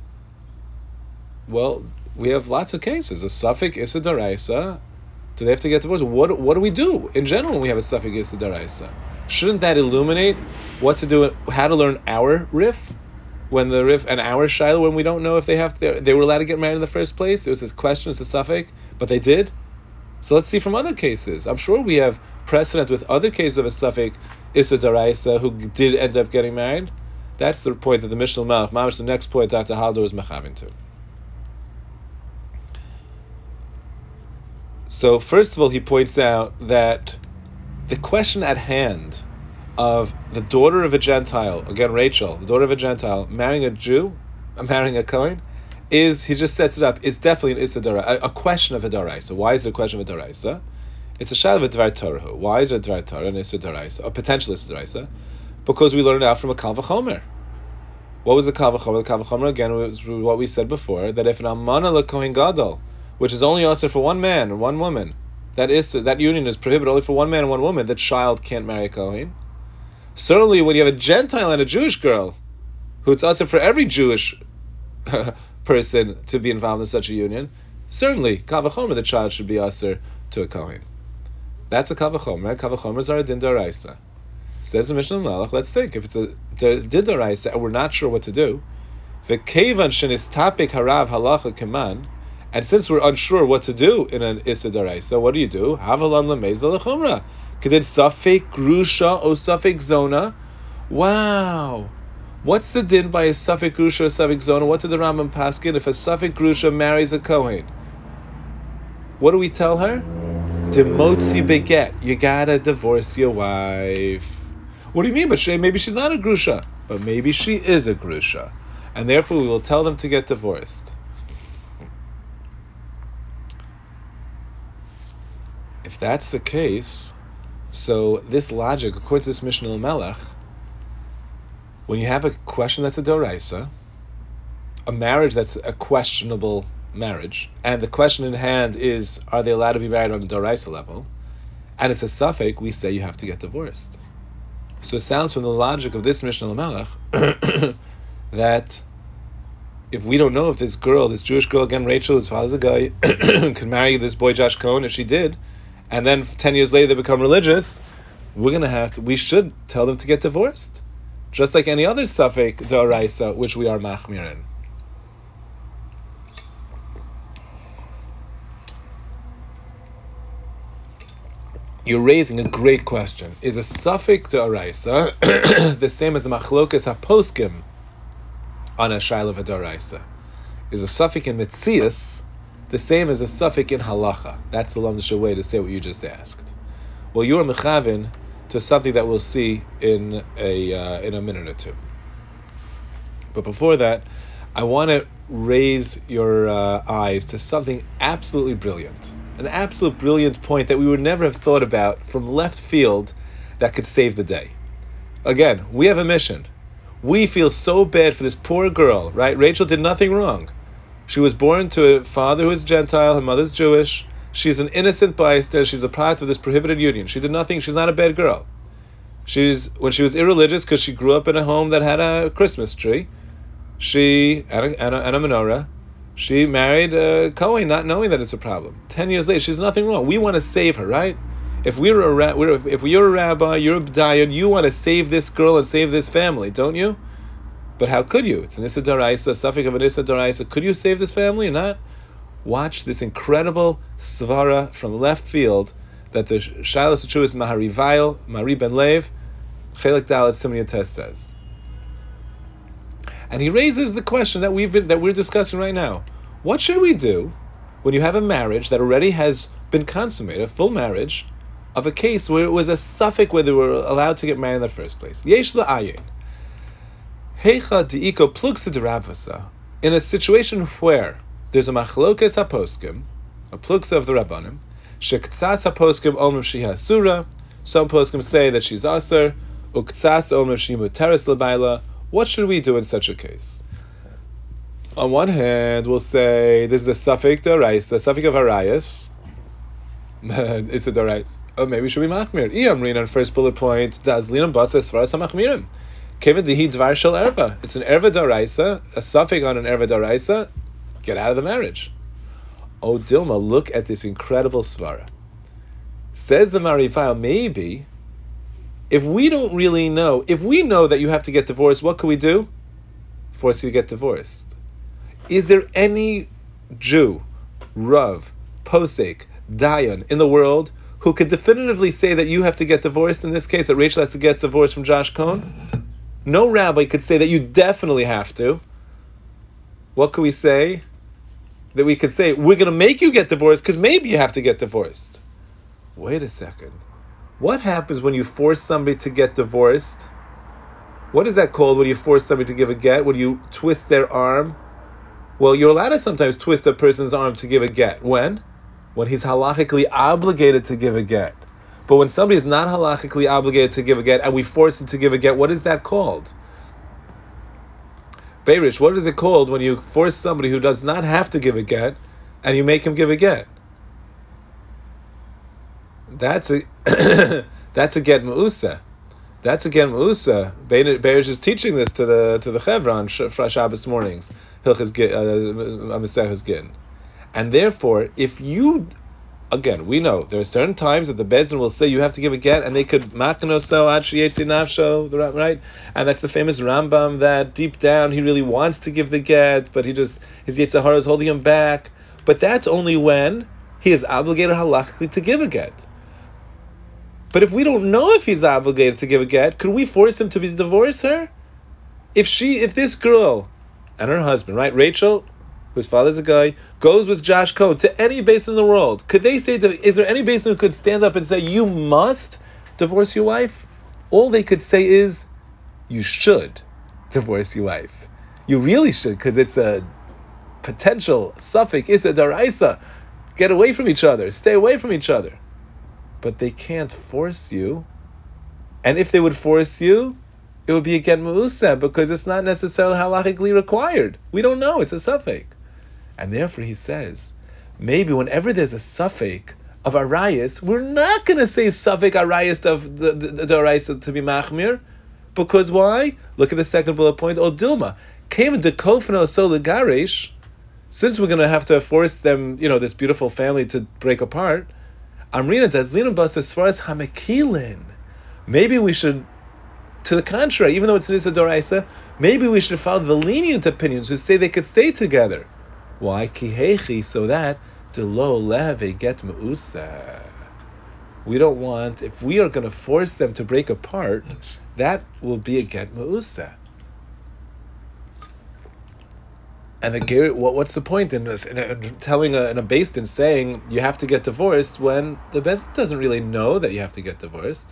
A: Well, we have lots of cases. A Safek Issa D'Oraisa, do they have to get divorced? What what do we do in general when we have a Safek Issa D'Oraisa? Shouldn't that illuminate what to do, how to learn our Rif? When the Rif, and our Shiloh, when we don't know if they have to, they were allowed to get married in the first place? It was this question, it's a Safek, but they did? So let's see from other cases. I'm sure we have precedent with other cases of a Safek Issa D'Oraisa who did end up getting married. That's the point that the Mishnah Malach, Mamash, the next point Doctor Haldo is mechavin to. So first of all, he points out that the question at hand of the daughter of a Gentile, again Rachel, the daughter of a Gentile, marrying a Jew, marrying a Kohen, is, he just sets it up, is definitely an Issa D'Oraisa, a, a question of a D'Oraisa. Why is it a question of a D'Oraisa? It's a shayla of a Dvar Torah. Why is it a Dvar Torah, an Issa D'Oraisa, a potential Issa D'Oraisa? Because we learned out from a Kal V'chomer. What was the Kal V'chomer? The Kal V'chomer, again, was what we said before, that if an Almana LeKohen Gadol, which is only also for one man or one woman, that is that union is prohibited only for one man and one woman, the child can't marry a Kohen. Certainly when you have a Gentile and a Jewish girl, who it's also for every Jewish person to be involved in such a union, certainly, Kal V'chomer, the child should be aser to a Kohen. That's a Kal V'chomer. Kal V'chomers are a Din D'Oraisa. Says the Mishnah Malach, let's think, if it's a Din D'Oraisa and we're not sure what to do, V'kevan shenistapik harav halacha keman, and since we're unsure what to do in an Issa D'Oraisa, what do you do? Havalan lemeza lechumra. Kedid Safek Grusha o Safek Zona. Wow. What's the din by a Safek Grusha or Safek Zona? What did the Rambam paskin if a Safek Grusha marries a Kohen? What do we tell her? Demotzi beget. You gotta divorce your wife. What do you mean? But she, maybe she's not a Grusha. But maybe she is a Grusha. And therefore we will tell them to get divorced. If that's the case, so this logic, according to this Mishnah Melech, when you have a question that's a D'Oraisa, a marriage that's a questionable marriage, and the question in hand is, are they allowed to be married on a D'Oraisa level, and it's a Safek, we say you have to get divorced. So it sounds from the logic of this Mishnah Melech that if we don't know if this girl, this Jewish girl, again Rachel, whose father's a guy, could marry this boy Josh Cohen, if she did, and then ten years later they become religious, we're going to have to, we should tell them to get divorced. Just like any other Safek D'Oraisa, which we are machmir in. You're raising a great question. Is a Safek D'Oraisa the same as a Machlokas HaPoskim on a Shayla D'Oraisa? Is a Safek in Metzias the same as a Safek in Halacha? That's the Lamdisha way to say what you just asked. Well, you're mechavin to something that we'll see in a uh, in a minute or two. But before that, I want to raise your uh, eyes to something absolutely brilliant. an absolute brilliant point that we would never have thought about from left field that could save the day. Again, we have a mission. We feel so bad for this poor girl, right? Rachel did nothing wrong. She was born to a father who is Gentile, her mother's Jewish. She's an innocent bystander. She's a product of this prohibited union. She did nothing. She's not a bad girl. She's when she was irreligious because she grew up in a home that had a Christmas tree. She and a, and a, and a menorah. She married a Kohen, not knowing that it's a problem. Ten years later, she's nothing wrong. We want to save her, right? If we were a ra- we're, if you're a rabbi, you're a b'dayan, you want to save this girl and save this family, don't you? But how could you? It's an Issa D'Oraisa, a suffix of an Issa D'Oraisa. Could you save this family or not? Watch this incredible svara from left field that the Shalos Chuas Maharivail, Mari Ben Lev, Chelik Dalet Siman Yates says. And he raises the question that we've been that we're discussing right now. What should we do when you have a marriage that already has been consummated, a full marriage, of a case where it was a suffix where they were allowed to get married in the first place? Yesh la'ayin. Heicha di'iko plugsa derabvasa. In a situation where there's a machlokes haposkim, a plugsa of the rabbanim, shektsas haposkim omrim sheha asura. Some poskim say that she's aser. Uktsas omrim she muteres l'bayla. What should we do in such a case? On one hand, we'll say this is a suffix d'oraisa, a suffix of harayas. It's a d'oraisa. Oh, maybe we should be machmir. Iyamrin on first bullet point. Dazlinam basa svaras hamachmirim. Kevin dihi dvar shel erva. It's an erva d'oraisa, a suffix on an erva d'oraisa. Get out of the marriage. Oh, Dilma, look at this incredible svara. Says the Marifal, maybe if we don't really know, if we know that you have to get divorced, what can we do? Force you to get divorced. Is there any Jew, Rav, Posek, Dayan in the world who could definitively say that you have to get divorced in this case, that Rachel has to get divorced from Josh Cohn? No rabbi could say that you definitely have to. What could we say? That we could say, we're going to make you get divorced because maybe you have to get divorced. Wait a second. What happens when you force somebody to get divorced? What is that called when you force somebody to give a get? When you twist their arm? Well, you're allowed to sometimes twist a person's arm to give a get. When? When he's halachically obligated to give a get. But when somebody is not halachically obligated to give a get and we force him to give a get, what is that called? Beirish, what is it called when you force somebody who does not have to give a get and you make him give a get? That's a that's a get meusa. That's a get meusa. Beirish is teaching this to the to the Chevron for Shabbos mornings. Hilchas Gittin. And therefore, if you, again, we know there are certain times that the Bezdin will say you have to give a get, and they could makno so ad sheyetzi nafsho, right? And that's the famous Rambam that deep down he really wants to give the get, but he just his yetzer hara is holding him back. But that's only when he is obligated halachically to give a get. But if we don't know if he's obligated to give a get, could we force him to be divorce her? If she, if this girl and her husband, right, Rachel, whose father's a guy, goes with Josh Cohn to any base in the world, could they say, that, is there any base who could stand up and say, you must divorce your wife? All they could say is, you should divorce your wife. You really should, because it's a potential suffix, Issa D'Oraisa. Get away from each other. Stay away from each other. But they can't force you. And if they would force you, it would be a get meusa, because it's not necessarily halachically required. We don't know. It's a suffix. And therefore he says, maybe whenever there's a suffix of arayas, we're not going to say suffix arayas of the, the, the, the arayas to be machmir. Because why? Look at the second bullet point. O Dilma. Came the kofno so legarish. Since we're going to have to force them, you know, this beautiful family to break apart, Amrina dazlinu bas as far as hamekilin. Maybe we should, to the contrary, even though it's Nisa Doraisa, maybe we should follow the lenient opinions who say they could stay together. Why? Kihechi, so that de lo leve get meusa. We don't want, if we are going to force them to break apart, that will be a get meusa. And the what, what's the point in, this, in, in telling a, in a beis din saying you have to get divorced when the beis din doesn't really know that you have to get divorced?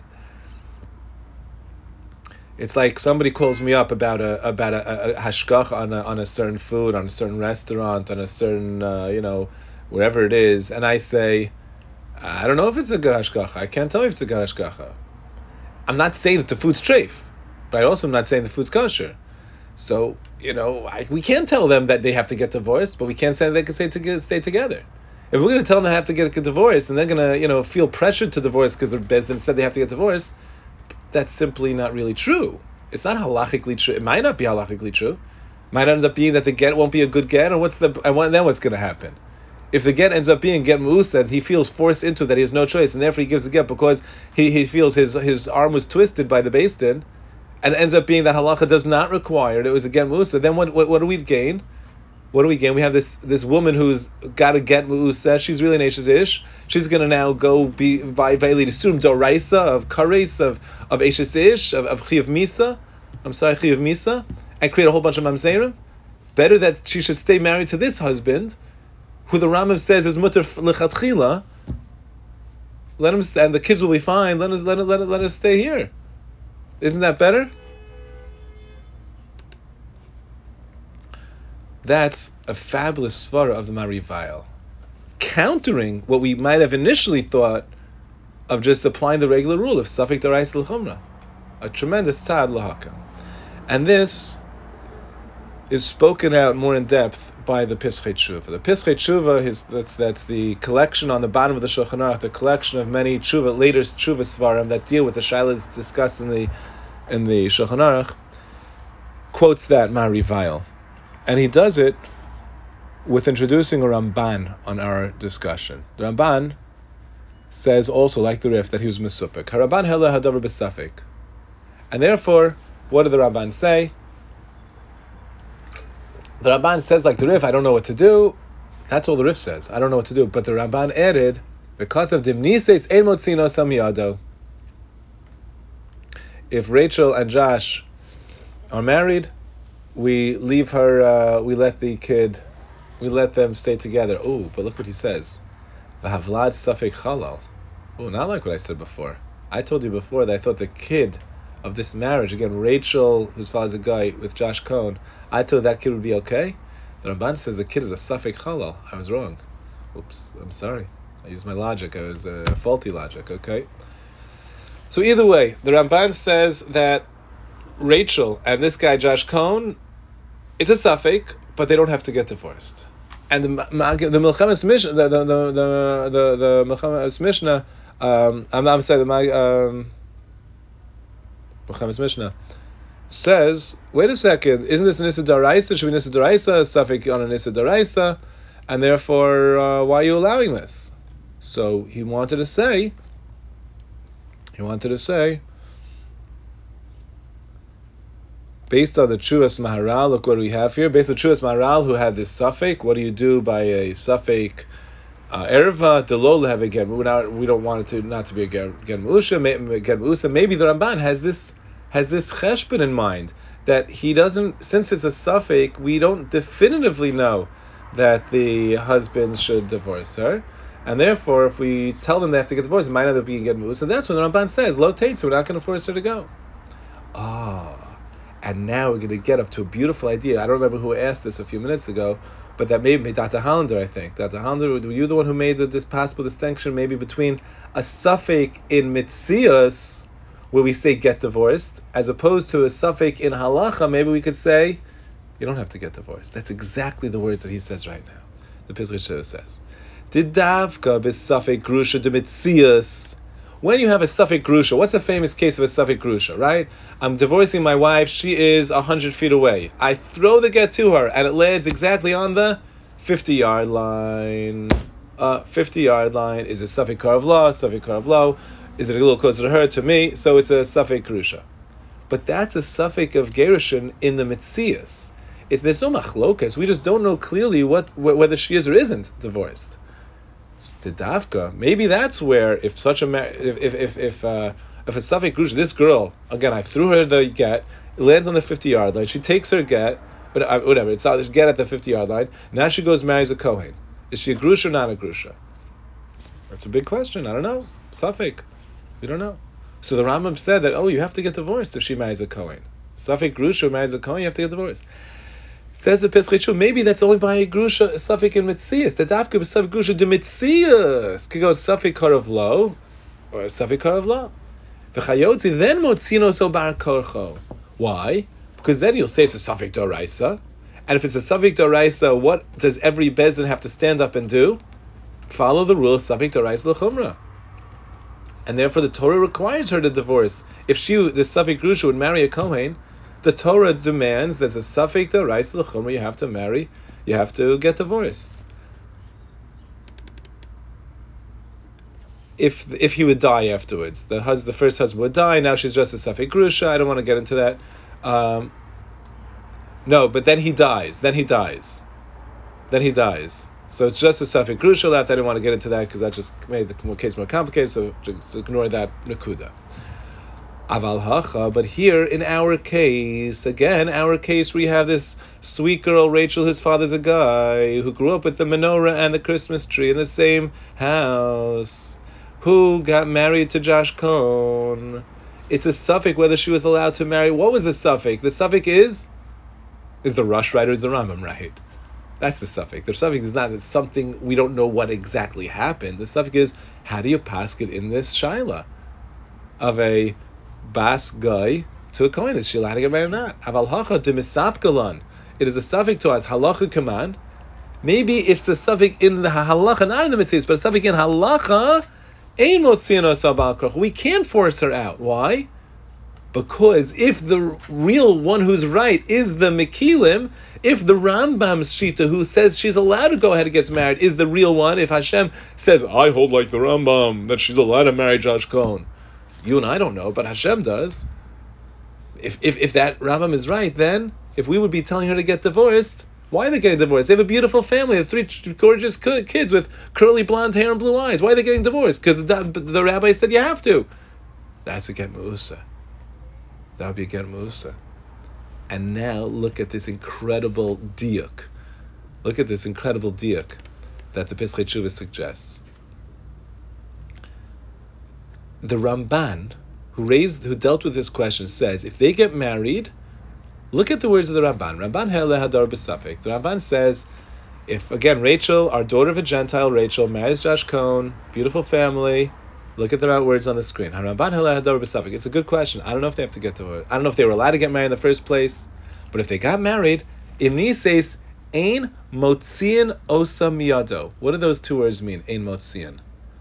A: It's like somebody calls me up about a about a, a, a hashgach on a on a certain food, on a certain restaurant, on a certain uh, you know, wherever it is, and I say, I don't know if it's a good hashgacha. I can't tell you if it's a good hashgacha. I'm not saying that the food's treif, but I also am not saying the food's kosher. So, you know, I, we can't tell them that they have to get divorced, but we can't say they can say to get, stay together. If we're going to tell them they have to get a divorce, and they're going to, you know, feel pressured to divorce because their bezdin said they have to get divorced, that's simply not really true. It's not halachically true. It might not be halachically true. It might end up being that the get won't be a good get, and what's the and what, then what's going to happen? If the get ends up being get mu'usa, and he feels forced into that he has no choice, and therefore he gives the get because he, he feels his his arm was twisted by the bezdin, and it ends up being that halacha does not require it, it was a get mu'usa, then what, what what do we gain? What do we gain? We have this this woman who's got to get mu'usa. She's really an Eishes Ish. She's going to now go be violate the Surim Doraisa of Kares, of, of Eishes Ish, of, of Chiyav Misa. I'm sorry, Chiyav Misa. And create a whole bunch of Mamzerim. Better that she should stay married to this husband, who the Rambam says is mutter lechatchila. Let him, and the kids will be fine. Let us let us, let us, let us stay here. Isn't that better? That's a fabulous svara of the Marivail, countering what we might have initially thought of just applying the regular rule of Safek Dorais L'Chumra. A tremendous tzad l'haka. And this is spoken out more in depth by the Pischei Tshuva. The Pischei Tshuva is that's that's the collection on the bottom of the Shulchan Aruch, the collection of many tshuva, later tshuva svarim that deal with the shaylas discussed in the in the Shulchan Aruch, quotes that Marivail. And he does it with introducing a Ramban on our discussion. The Ramban says also, like the Rif, that he was Mesupik. Haraban hela hadavar b'safik. And therefore, what did the Ramban say? The Ramban says, like the Rif, I don't know what to do. That's all the Rif says. I don't know what to do. But the Ramban added, because of Dimnises ein motzino samiyado. If Rachel and Josh are married, we leave her, uh, we let the kid, we let them stay together. Oh, but look what he says. V'havlad safek halal. Oh, not like what I said before. I told you before that I thought the kid of this marriage, again, Rachel, whose father's a guy, with Josh Cohn, I thought that kid would be okay. The Ramban says the kid is a safek halal. I was wrong. Oops, I'm sorry. I used my logic. I was uh, faulty logic, okay? So either way, the Ramban says that Rachel and this guy Josh Cohn, it's a suffix, but they don't have to get divorced. And the the Milchemes Mishnah, the the the the the, the Milchemes Mishnah, um, I'm I'm sorry, the um, Milchemes Mishnah says, wait a second, isn't this an Issa Daraisa? Should be an Issa Daraisa, a suffix on an Issa Daraisa, and therefore, uh, why are you allowing this? So he wanted to say, he wanted to say. Based on the Chuvas Maharal, look what we have here. Based on Chuvas Maharal, who had this suffix, what do you do by a suffix uh, erva delol have a get? We don't want it to not to be a get musha, get musa. Maybe the Ramban has this has this cheshbon in mind that he doesn't. Since it's a suffix, we don't definitively know that the husband should divorce her, and therefore, if we tell them they have to get divorced, it might end up being get musa. That's when the Ramban says lo teitz, we're not going to force her to go. Ah. And now we're going to get up to a beautiful idea. I don't remember who asked this a few minutes ago, but that maybe Doctor Hollander, I think. Doctor Hollander, were you the one who made the, this possible distinction maybe between a suffix in Mitzias, where we say get divorced, as opposed to a suffix in Halacha, maybe we could say, you don't have to get divorced. That's exactly the words that he says right now. The Pischei Tshuva says, Didavka bis suffix grusha de Mitzias. When you have a suffix grusha, what's a famous case of a suffix grusha, right? I'm divorcing my wife, she is one hundred feet away. I throw the get to her, and it lands exactly on the fifty-yard line. Uh, fifty-yard line is a suffix karav law, suffix karav law. Is it a little closer to her, to me? So it's a suffix grusha. But that's a suffix of gerushin in the mitzias. If there's no machlokas, we just don't know clearly what wh- whether she is or isn't divorced. The davka, maybe that's where if such a mar- if if if if, uh, if a suffix grusha, this girl again, I threw her the get, it lands on the fifty-yard line. She takes her get, whatever. It's out. Get at the fifty-yard line. Now she goes marries a kohen. Is she a grusha or not a grusha? That's a big question. I don't know. Suffix, we don't know. So the Rambam said that oh, you have to get divorced if she marries a kohen. Suffix grusha marries a kohen, you have to get divorced. Says the Pesach Tshuva, maybe that's only by a grusha, a suffix in mitzias. The dafka b'suffix grusha de mitzias could go suffix karav lo, or suffix karav lo. V'chayotzi then motzino so bar korcho. Why? Because then you'll say it's a suffix doraisa, and if it's a suffix doraisa, what does every bezin have to stand up and do? Follow the rule of suffix doraisa l'chumra. And therefore the Torah requires her to divorce. If she, the suffix grusha, would marry a kohen, the Torah demands that's a suffix d'oraisa l'chumra. You have to marry, you have to get divorced. If if he would die afterwards, the hus, the first husband would die. Now she's just a suffix grusha. I don't want to get into that. Um, no, but then he dies. Then he dies. Then he dies. So it's just a suffix grusha left. I didn't want to get into that because that just made the case more complicated. So just ignore that nakuda. Aval hacha, but here in our case, again, our case, we have this sweet girl, Rachel, his father's a guy who grew up with the menorah and the Christmas tree in the same house, who got married to Josh Cohn. It's a suffix whether she was allowed to marry. What was the suffix? The suffix is, is the Rush right or is the Rambam right? That's the suffix. The suffix is not something we don't know what exactly happened. The suffix is, how do you pass it in this shaila of a bas guy to a kohen? Is she allowed to get married or not? Aval hacha de misapkalan. It is a suffix to us halacha command. Maybe it's the suffix in the halacha, not in the mitzvahs, but a suffix in halacha. Ein motziano sabal koch. We can't force her out. Why? Because if the real one who's right is the Mekilim, if the Rambam's Shita who says she's allowed to go ahead and get married is the real one, if Hashem says, I hold like the Rambam, that she's allowed to marry Josh Cohn, you and I don't know, but Hashem does. If if if that Rambam is right, then if we would be telling her to get divorced, why are they getting divorced? They have a beautiful family, they have three gorgeous kids with curly blonde hair and blue eyes. Why are they getting divorced? Because the, the rabbi said you have to. That's a get meusa. That would be a get meusa. And now look at this incredible diuk. Look at this incredible diuk that the Pesach Tshuva suggests. The Ramban, who raised, who dealt with this question, says if they get married, look at the words of the Ramban. Ramban hele hadar b'safek. The Ramban says, if again Rachel, our daughter of a Gentile, Rachel marries Josh Cohn, beautiful family. Look at the words on the screen. Ramban hele hadar b'safek. It's a good question. I don't know if they have to get to it. I don't know if they were allowed to get married in the first place, but if they got married, imni says ein motzian osa miyado. What do those two words mean? Ein motzian.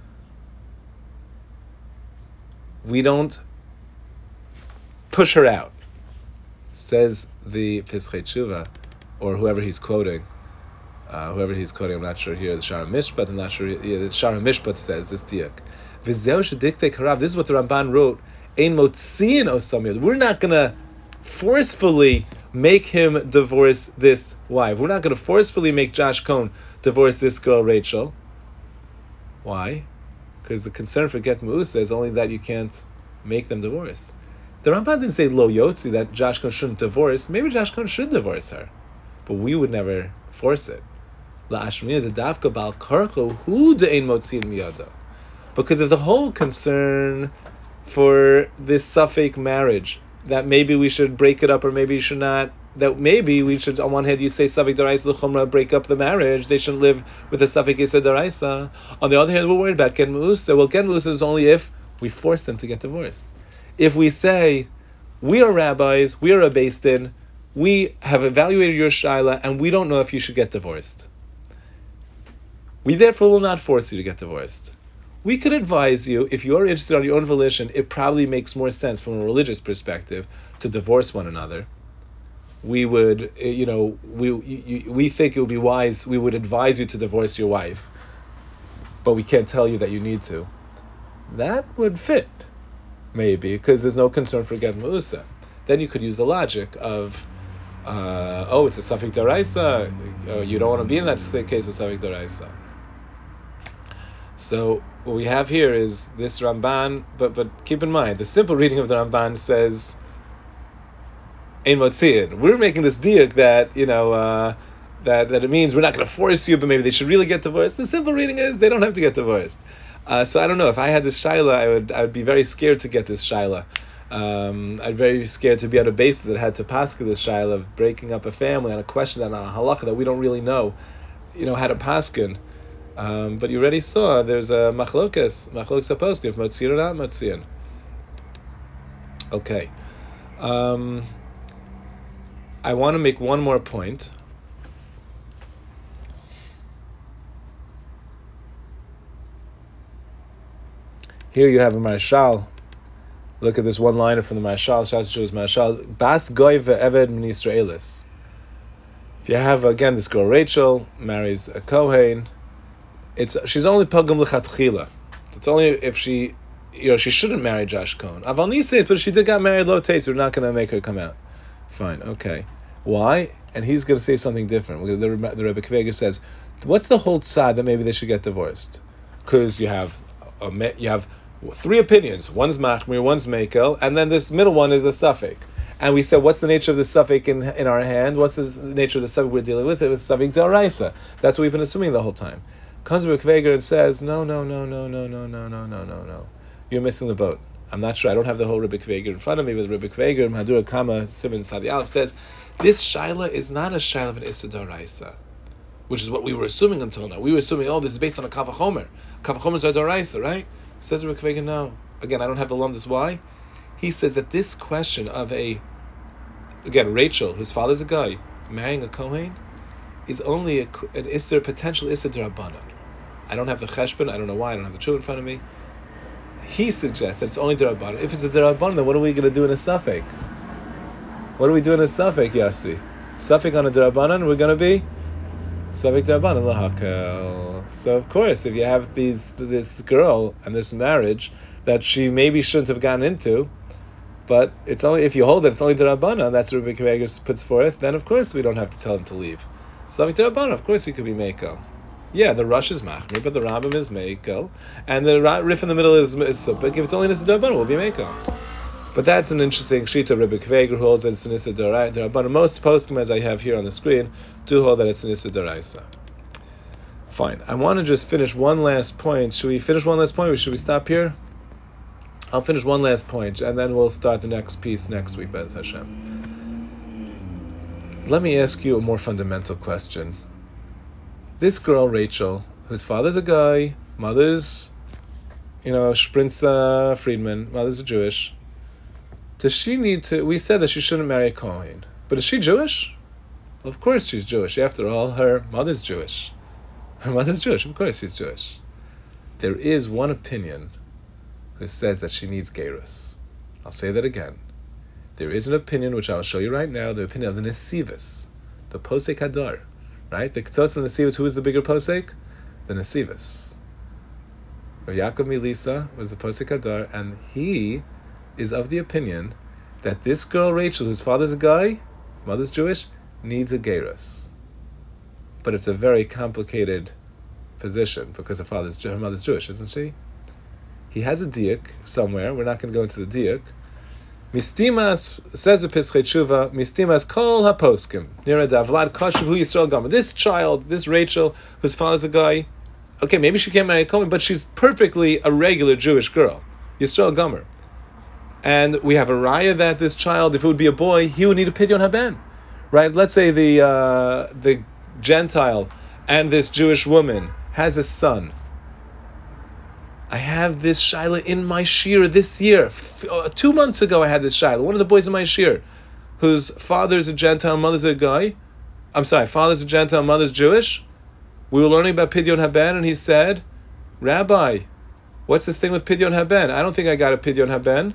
A: We don't push her out, says the Pesach Tshuva, or whoever he's quoting. Uh, whoever he's quoting, I'm not sure here. The Shara Mishpat, I'm not sure. Yeah, the Shara Mishpat says this diak. V'zeu shedikte karav. This is what the Ramban wrote. Ein motziin osamiyod. We're not gonna forcefully make him divorce this wife. We're not gonna forcefully make Josh Cohn divorce this girl Rachel. Why? Because the concern for get meusa is only that you can't make them divorce. The Ramban didn't say lo yotzi, that Josh Cohn shouldn't divorce. Maybe Josh Cohn should divorce her, but we would never force it. La ashmina de davka bal karcho hu de ein motzin miyada. Because of the whole concern for this suffix marriage, that maybe we should break it up or maybe you should not. That maybe we should, on one hand, you say suffix d'oraisa l'chumra, break up the marriage. They shouldn't live with a suffix yisod d'oraisa. On the other hand, we're worried about gen meusa. Well, gen meusa is only if we force them to get divorced. If we say, we are rabbis, we are a beis din, we have evaluated your shaila, and we don't know if you should get divorced. We therefore will not force you to get divorced. We could advise you, if you are interested on your own volition, it probably makes more sense from a religious perspective to divorce one another. We would, you know, we we think it would be wise, we would advise you to divorce your wife, but we can't tell you that you need to. That would fit, maybe, because there's no concern for get meusa. Then you could use the logic of, uh, oh, it's a suffix d'oraisa, uh, you don't want to be in that case of suffix d'oraisa. So what we have here is this Ramban, but but keep in mind, the simple reading of the Ramban says, ein motziin. We're making this diuk that, you know, uh, that, that it means we're not going to force you, but maybe they should really get divorced. The simple reading is they don't have to get divorced. Uh, so I don't know. If I had this shaila, I would I would be very scared to get this shaila. Um, I'm very scared to be at a base that had to paska this shaila of breaking up a family on a question that on a halacha that we don't really know, you know, how to paskin. Um, but you already saw there's a machlokas, machlokas aposkin, if matzir or not matzir. Okay. Um, I want to make one more point. Here you have a Marshal. Look at this one liner from the Marshal. Shas shows Marshal. Bas goy ve'eved min Yisraelis. If you have again this girl Rachel marries a Kohen, it's she's only pagam lechatchila. It's only if she, you know, she shouldn't marry Josh Cohen. Aval niseit, but she did get married lo teitz. We're not going to make her come out. Fine, okay. Why? And he's going to say something different. The, the, the Rebbe Kveger says, what's the whole tzad that maybe they should get divorced? Because you have a, you have three opinions. One's machmir, one's mekel, and then this middle one is a suffix. And we said, what's the nature of the suffix in in our hand? What's the nature of the suffix we're dealing with? It was suffix d'oraisa. That's what we've been assuming the whole time. Comes Rebbe Kveger and says, no, no, no, no, no, no, no, no, no, no, no. You're missing the boat. I'm not sure. I don't have the whole Rebbe Kveger in front of me, but Rebbe Kveger, Madura Kama, Simon Sadi Aleph says, this shaila is not a shaila of an Issa d'oraisa, which is what we were assuming until now. We were assuming, oh, this is based on a Kavachomer. Kavachomers are d'oraisa, right? Says Rebbe Kveger, no. Again, I don't have the lumdus. Why? He says that this question of a, again, Rachel, whose father's a guy, marrying a Kohen, is only a, an Isser, potential Isser d'Rabbanan. I don't have the cheshbon, I don't know why, I don't have the children in front of me. He suggests that it's only d'Rabbanan. If it's a d'Rabbanan, then what are we going to do in a suffix? What are we doing in a suffix, Yassi? Suffix on a d'Rabbanan, we're going to be suffix d'Rabbanan l'hakel. So of course, if you have these this girl and this marriage that she maybe shouldn't have gotten into, but it's only if you hold it, it's only d'Rabbanan. That's what Rebbe Kveger puts forth. Then of course we don't have to tell him to leave. Suffix d'Rabbanan, of course he could be mekel. Yeah, the Rush is machmir, but the Rambam is mekel, and the Rif in the middle is, is supik. If it's only nisa d'Rabbanan, it will be mekel. But that's an interesting shita. Rebbe Kveger holds that it's nisa d'Rabbanan. Most poskim, as I have here on the screen, do hold that it's nisa d'Oraisa. Fine. I want to just finish one last point. Should we finish one last point, or should we stop here? I'll finish one last point, and then we'll start the next piece next week, Be'ez Hashem. Let me ask you a more fundamental question. This girl, Rachel, whose father's a guy, mother's, you know, Sprinza Friedman, mother's a Jewish, does she need to, we said that she shouldn't marry a Kohen, but is she Jewish? Well, of course she's Jewish. After all, her mother's Jewish. Her mother's Jewish, of course she's Jewish. There is one opinion who says that she needs Gerus. I'll say that again. There is an opinion, which I'll show you right now, the opinion of the Nesivus, the Posek Hadar. Right? The Ketzos and the Nesivus, who is the bigger Posek? The Nesivus. Rav Yaakov Milisa was the Posek Hadar, and he is of the opinion that this girl, Rachel, whose father's a guy, mother's Jewish, needs a Gerus. But it's a very complicated position, because her father's her mother's Jewish, isn't she? He has a diuk somewhere, we're not going to go into the diuk. Mistimas, says the Pischei Tshuva, Mistimas kol haposkim, nira davlad kashuv hu Yisrael Gomer. This child, this Rachel, whose father's a guy, okay, maybe she can't marry a Kohen, but she's perfectly a regular Jewish girl, Yisrael Gomer. And we have a raya that this child, if it would be a boy, he would need a pidyon haben, right? Let's say the uh, the Gentile and this Jewish woman has a son. I have this shaila in my shir this year. F- uh, two months ago I had this shaila. One of the boys in my shir, whose father's a Gentile, mother's a guy. I'm sorry, father's a Gentile, mother's Jewish. We were learning about Pidyon Haben, and he said, Rabbi, what's this thing with Pidyon Haben? I don't think I got a Pidyon Haben.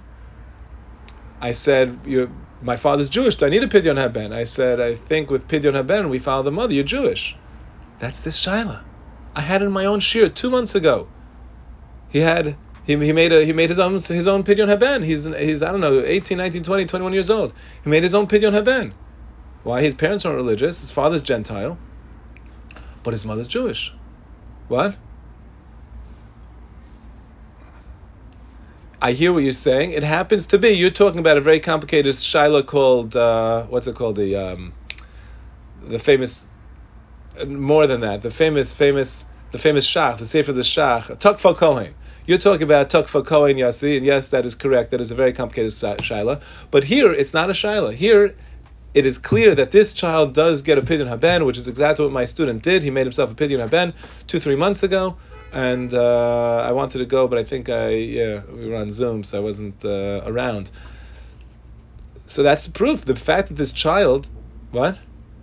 A: I said, You're, my father's Jewish. Do I need a Pidyon Haben? I said, I think with Pidyon Haben, we follow the mother. You're Jewish. That's this shaila. I had it in my own shir two months ago. He had he he made a he made his own his own pidyon haben. He's he's I don't know eighteen, nineteen, twenty, twenty-one years old. He made his own pidyon haben. Why? His parents aren't religious. His father's Gentile, but his mother's Jewish. What? I hear what you're saying. It happens to be you're talking about a very complicated shaila called uh, what's it called the um, the famous more than that the famous famous. The famous Shach, the Sefer of the Shach, Tukfa Kohen. You're talking about Tukfa Kohen Yasi, and yes, that is correct. That is a very complicated shaila. But here, it's not a shaila. Here, it is clear that this child does get a Pidyon Haben, which is exactly what my student did. He made himself a Pidyon Haben two, three months ago, and uh, I wanted to go, but I think I, yeah, we were on Zoom, so I wasn't uh, around. So that's the proof. The fact that this child, what?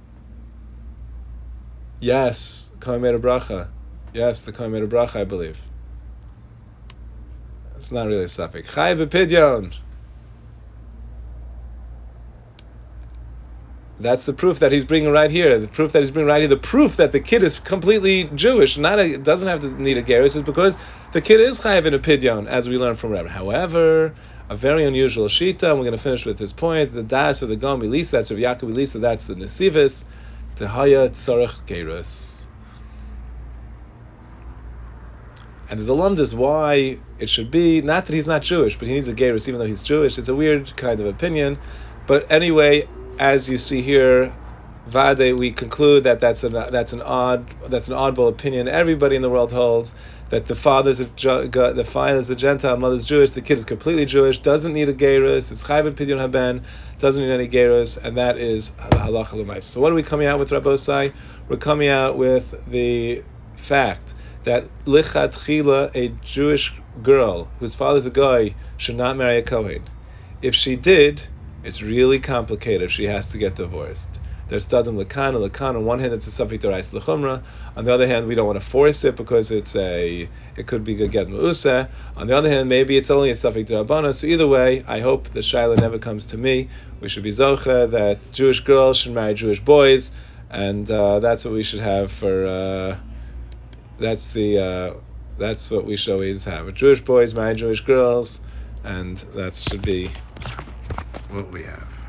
A: Yes, Kohen made a bracha. Yes, the Kohen made a bracha, I believe. It's not really a suffix. Chai b'pidyon. That's the proof that he's bringing right here. The proof that he's bringing right here. The proof that the kid is completely Jewish, not a, doesn't have to need a gerus, is because the kid is chayav in a pidyon, as we learned from Rebbe. However, a very unusual shita, and we're going to finish with this point. The das of the Gom Elisa, that's of Yaakov Elisa, that's the Nesivis, the Haya Tzarech Gerus. And there's a lumdus why it should be, not that he's not Jewish, but he needs a gerus even though he's Jewish. It's a weird kind of opinion. But anyway, as you see here, Vade, we conclude that that's an that's an odd that's an oddball opinion. Everybody in the world holds that the father's a the father's a Gentile, mother's Jewish, the kid is completely Jewish, doesn't need a gerus, it's chayv pidyon haben, doesn't need any gerus, and that is halacha l'mais. So what are we coming out with, Rabbosai? We're coming out with the fact that lichatchila, a Jewish girl whose father's a guy, should not marry a Kohen. If she did, it's really complicated. She has to get divorced. There's Tadim Lakan and Lakan. On one hand, it's a Safik Derais L'chumra. On the other hand, we don't want to force it because it's a, it could be Gaget Me'useh. On the other hand, maybe it's only a Safik Derabana. So either way, I hope the Shaila never comes to me. We should be Zocha that Jewish girls should marry Jewish boys, and uh, that's what we should have for. Uh, that's the. Uh, that's what we should always have. Jewish boys marry Jewish girls, and that should be what we have.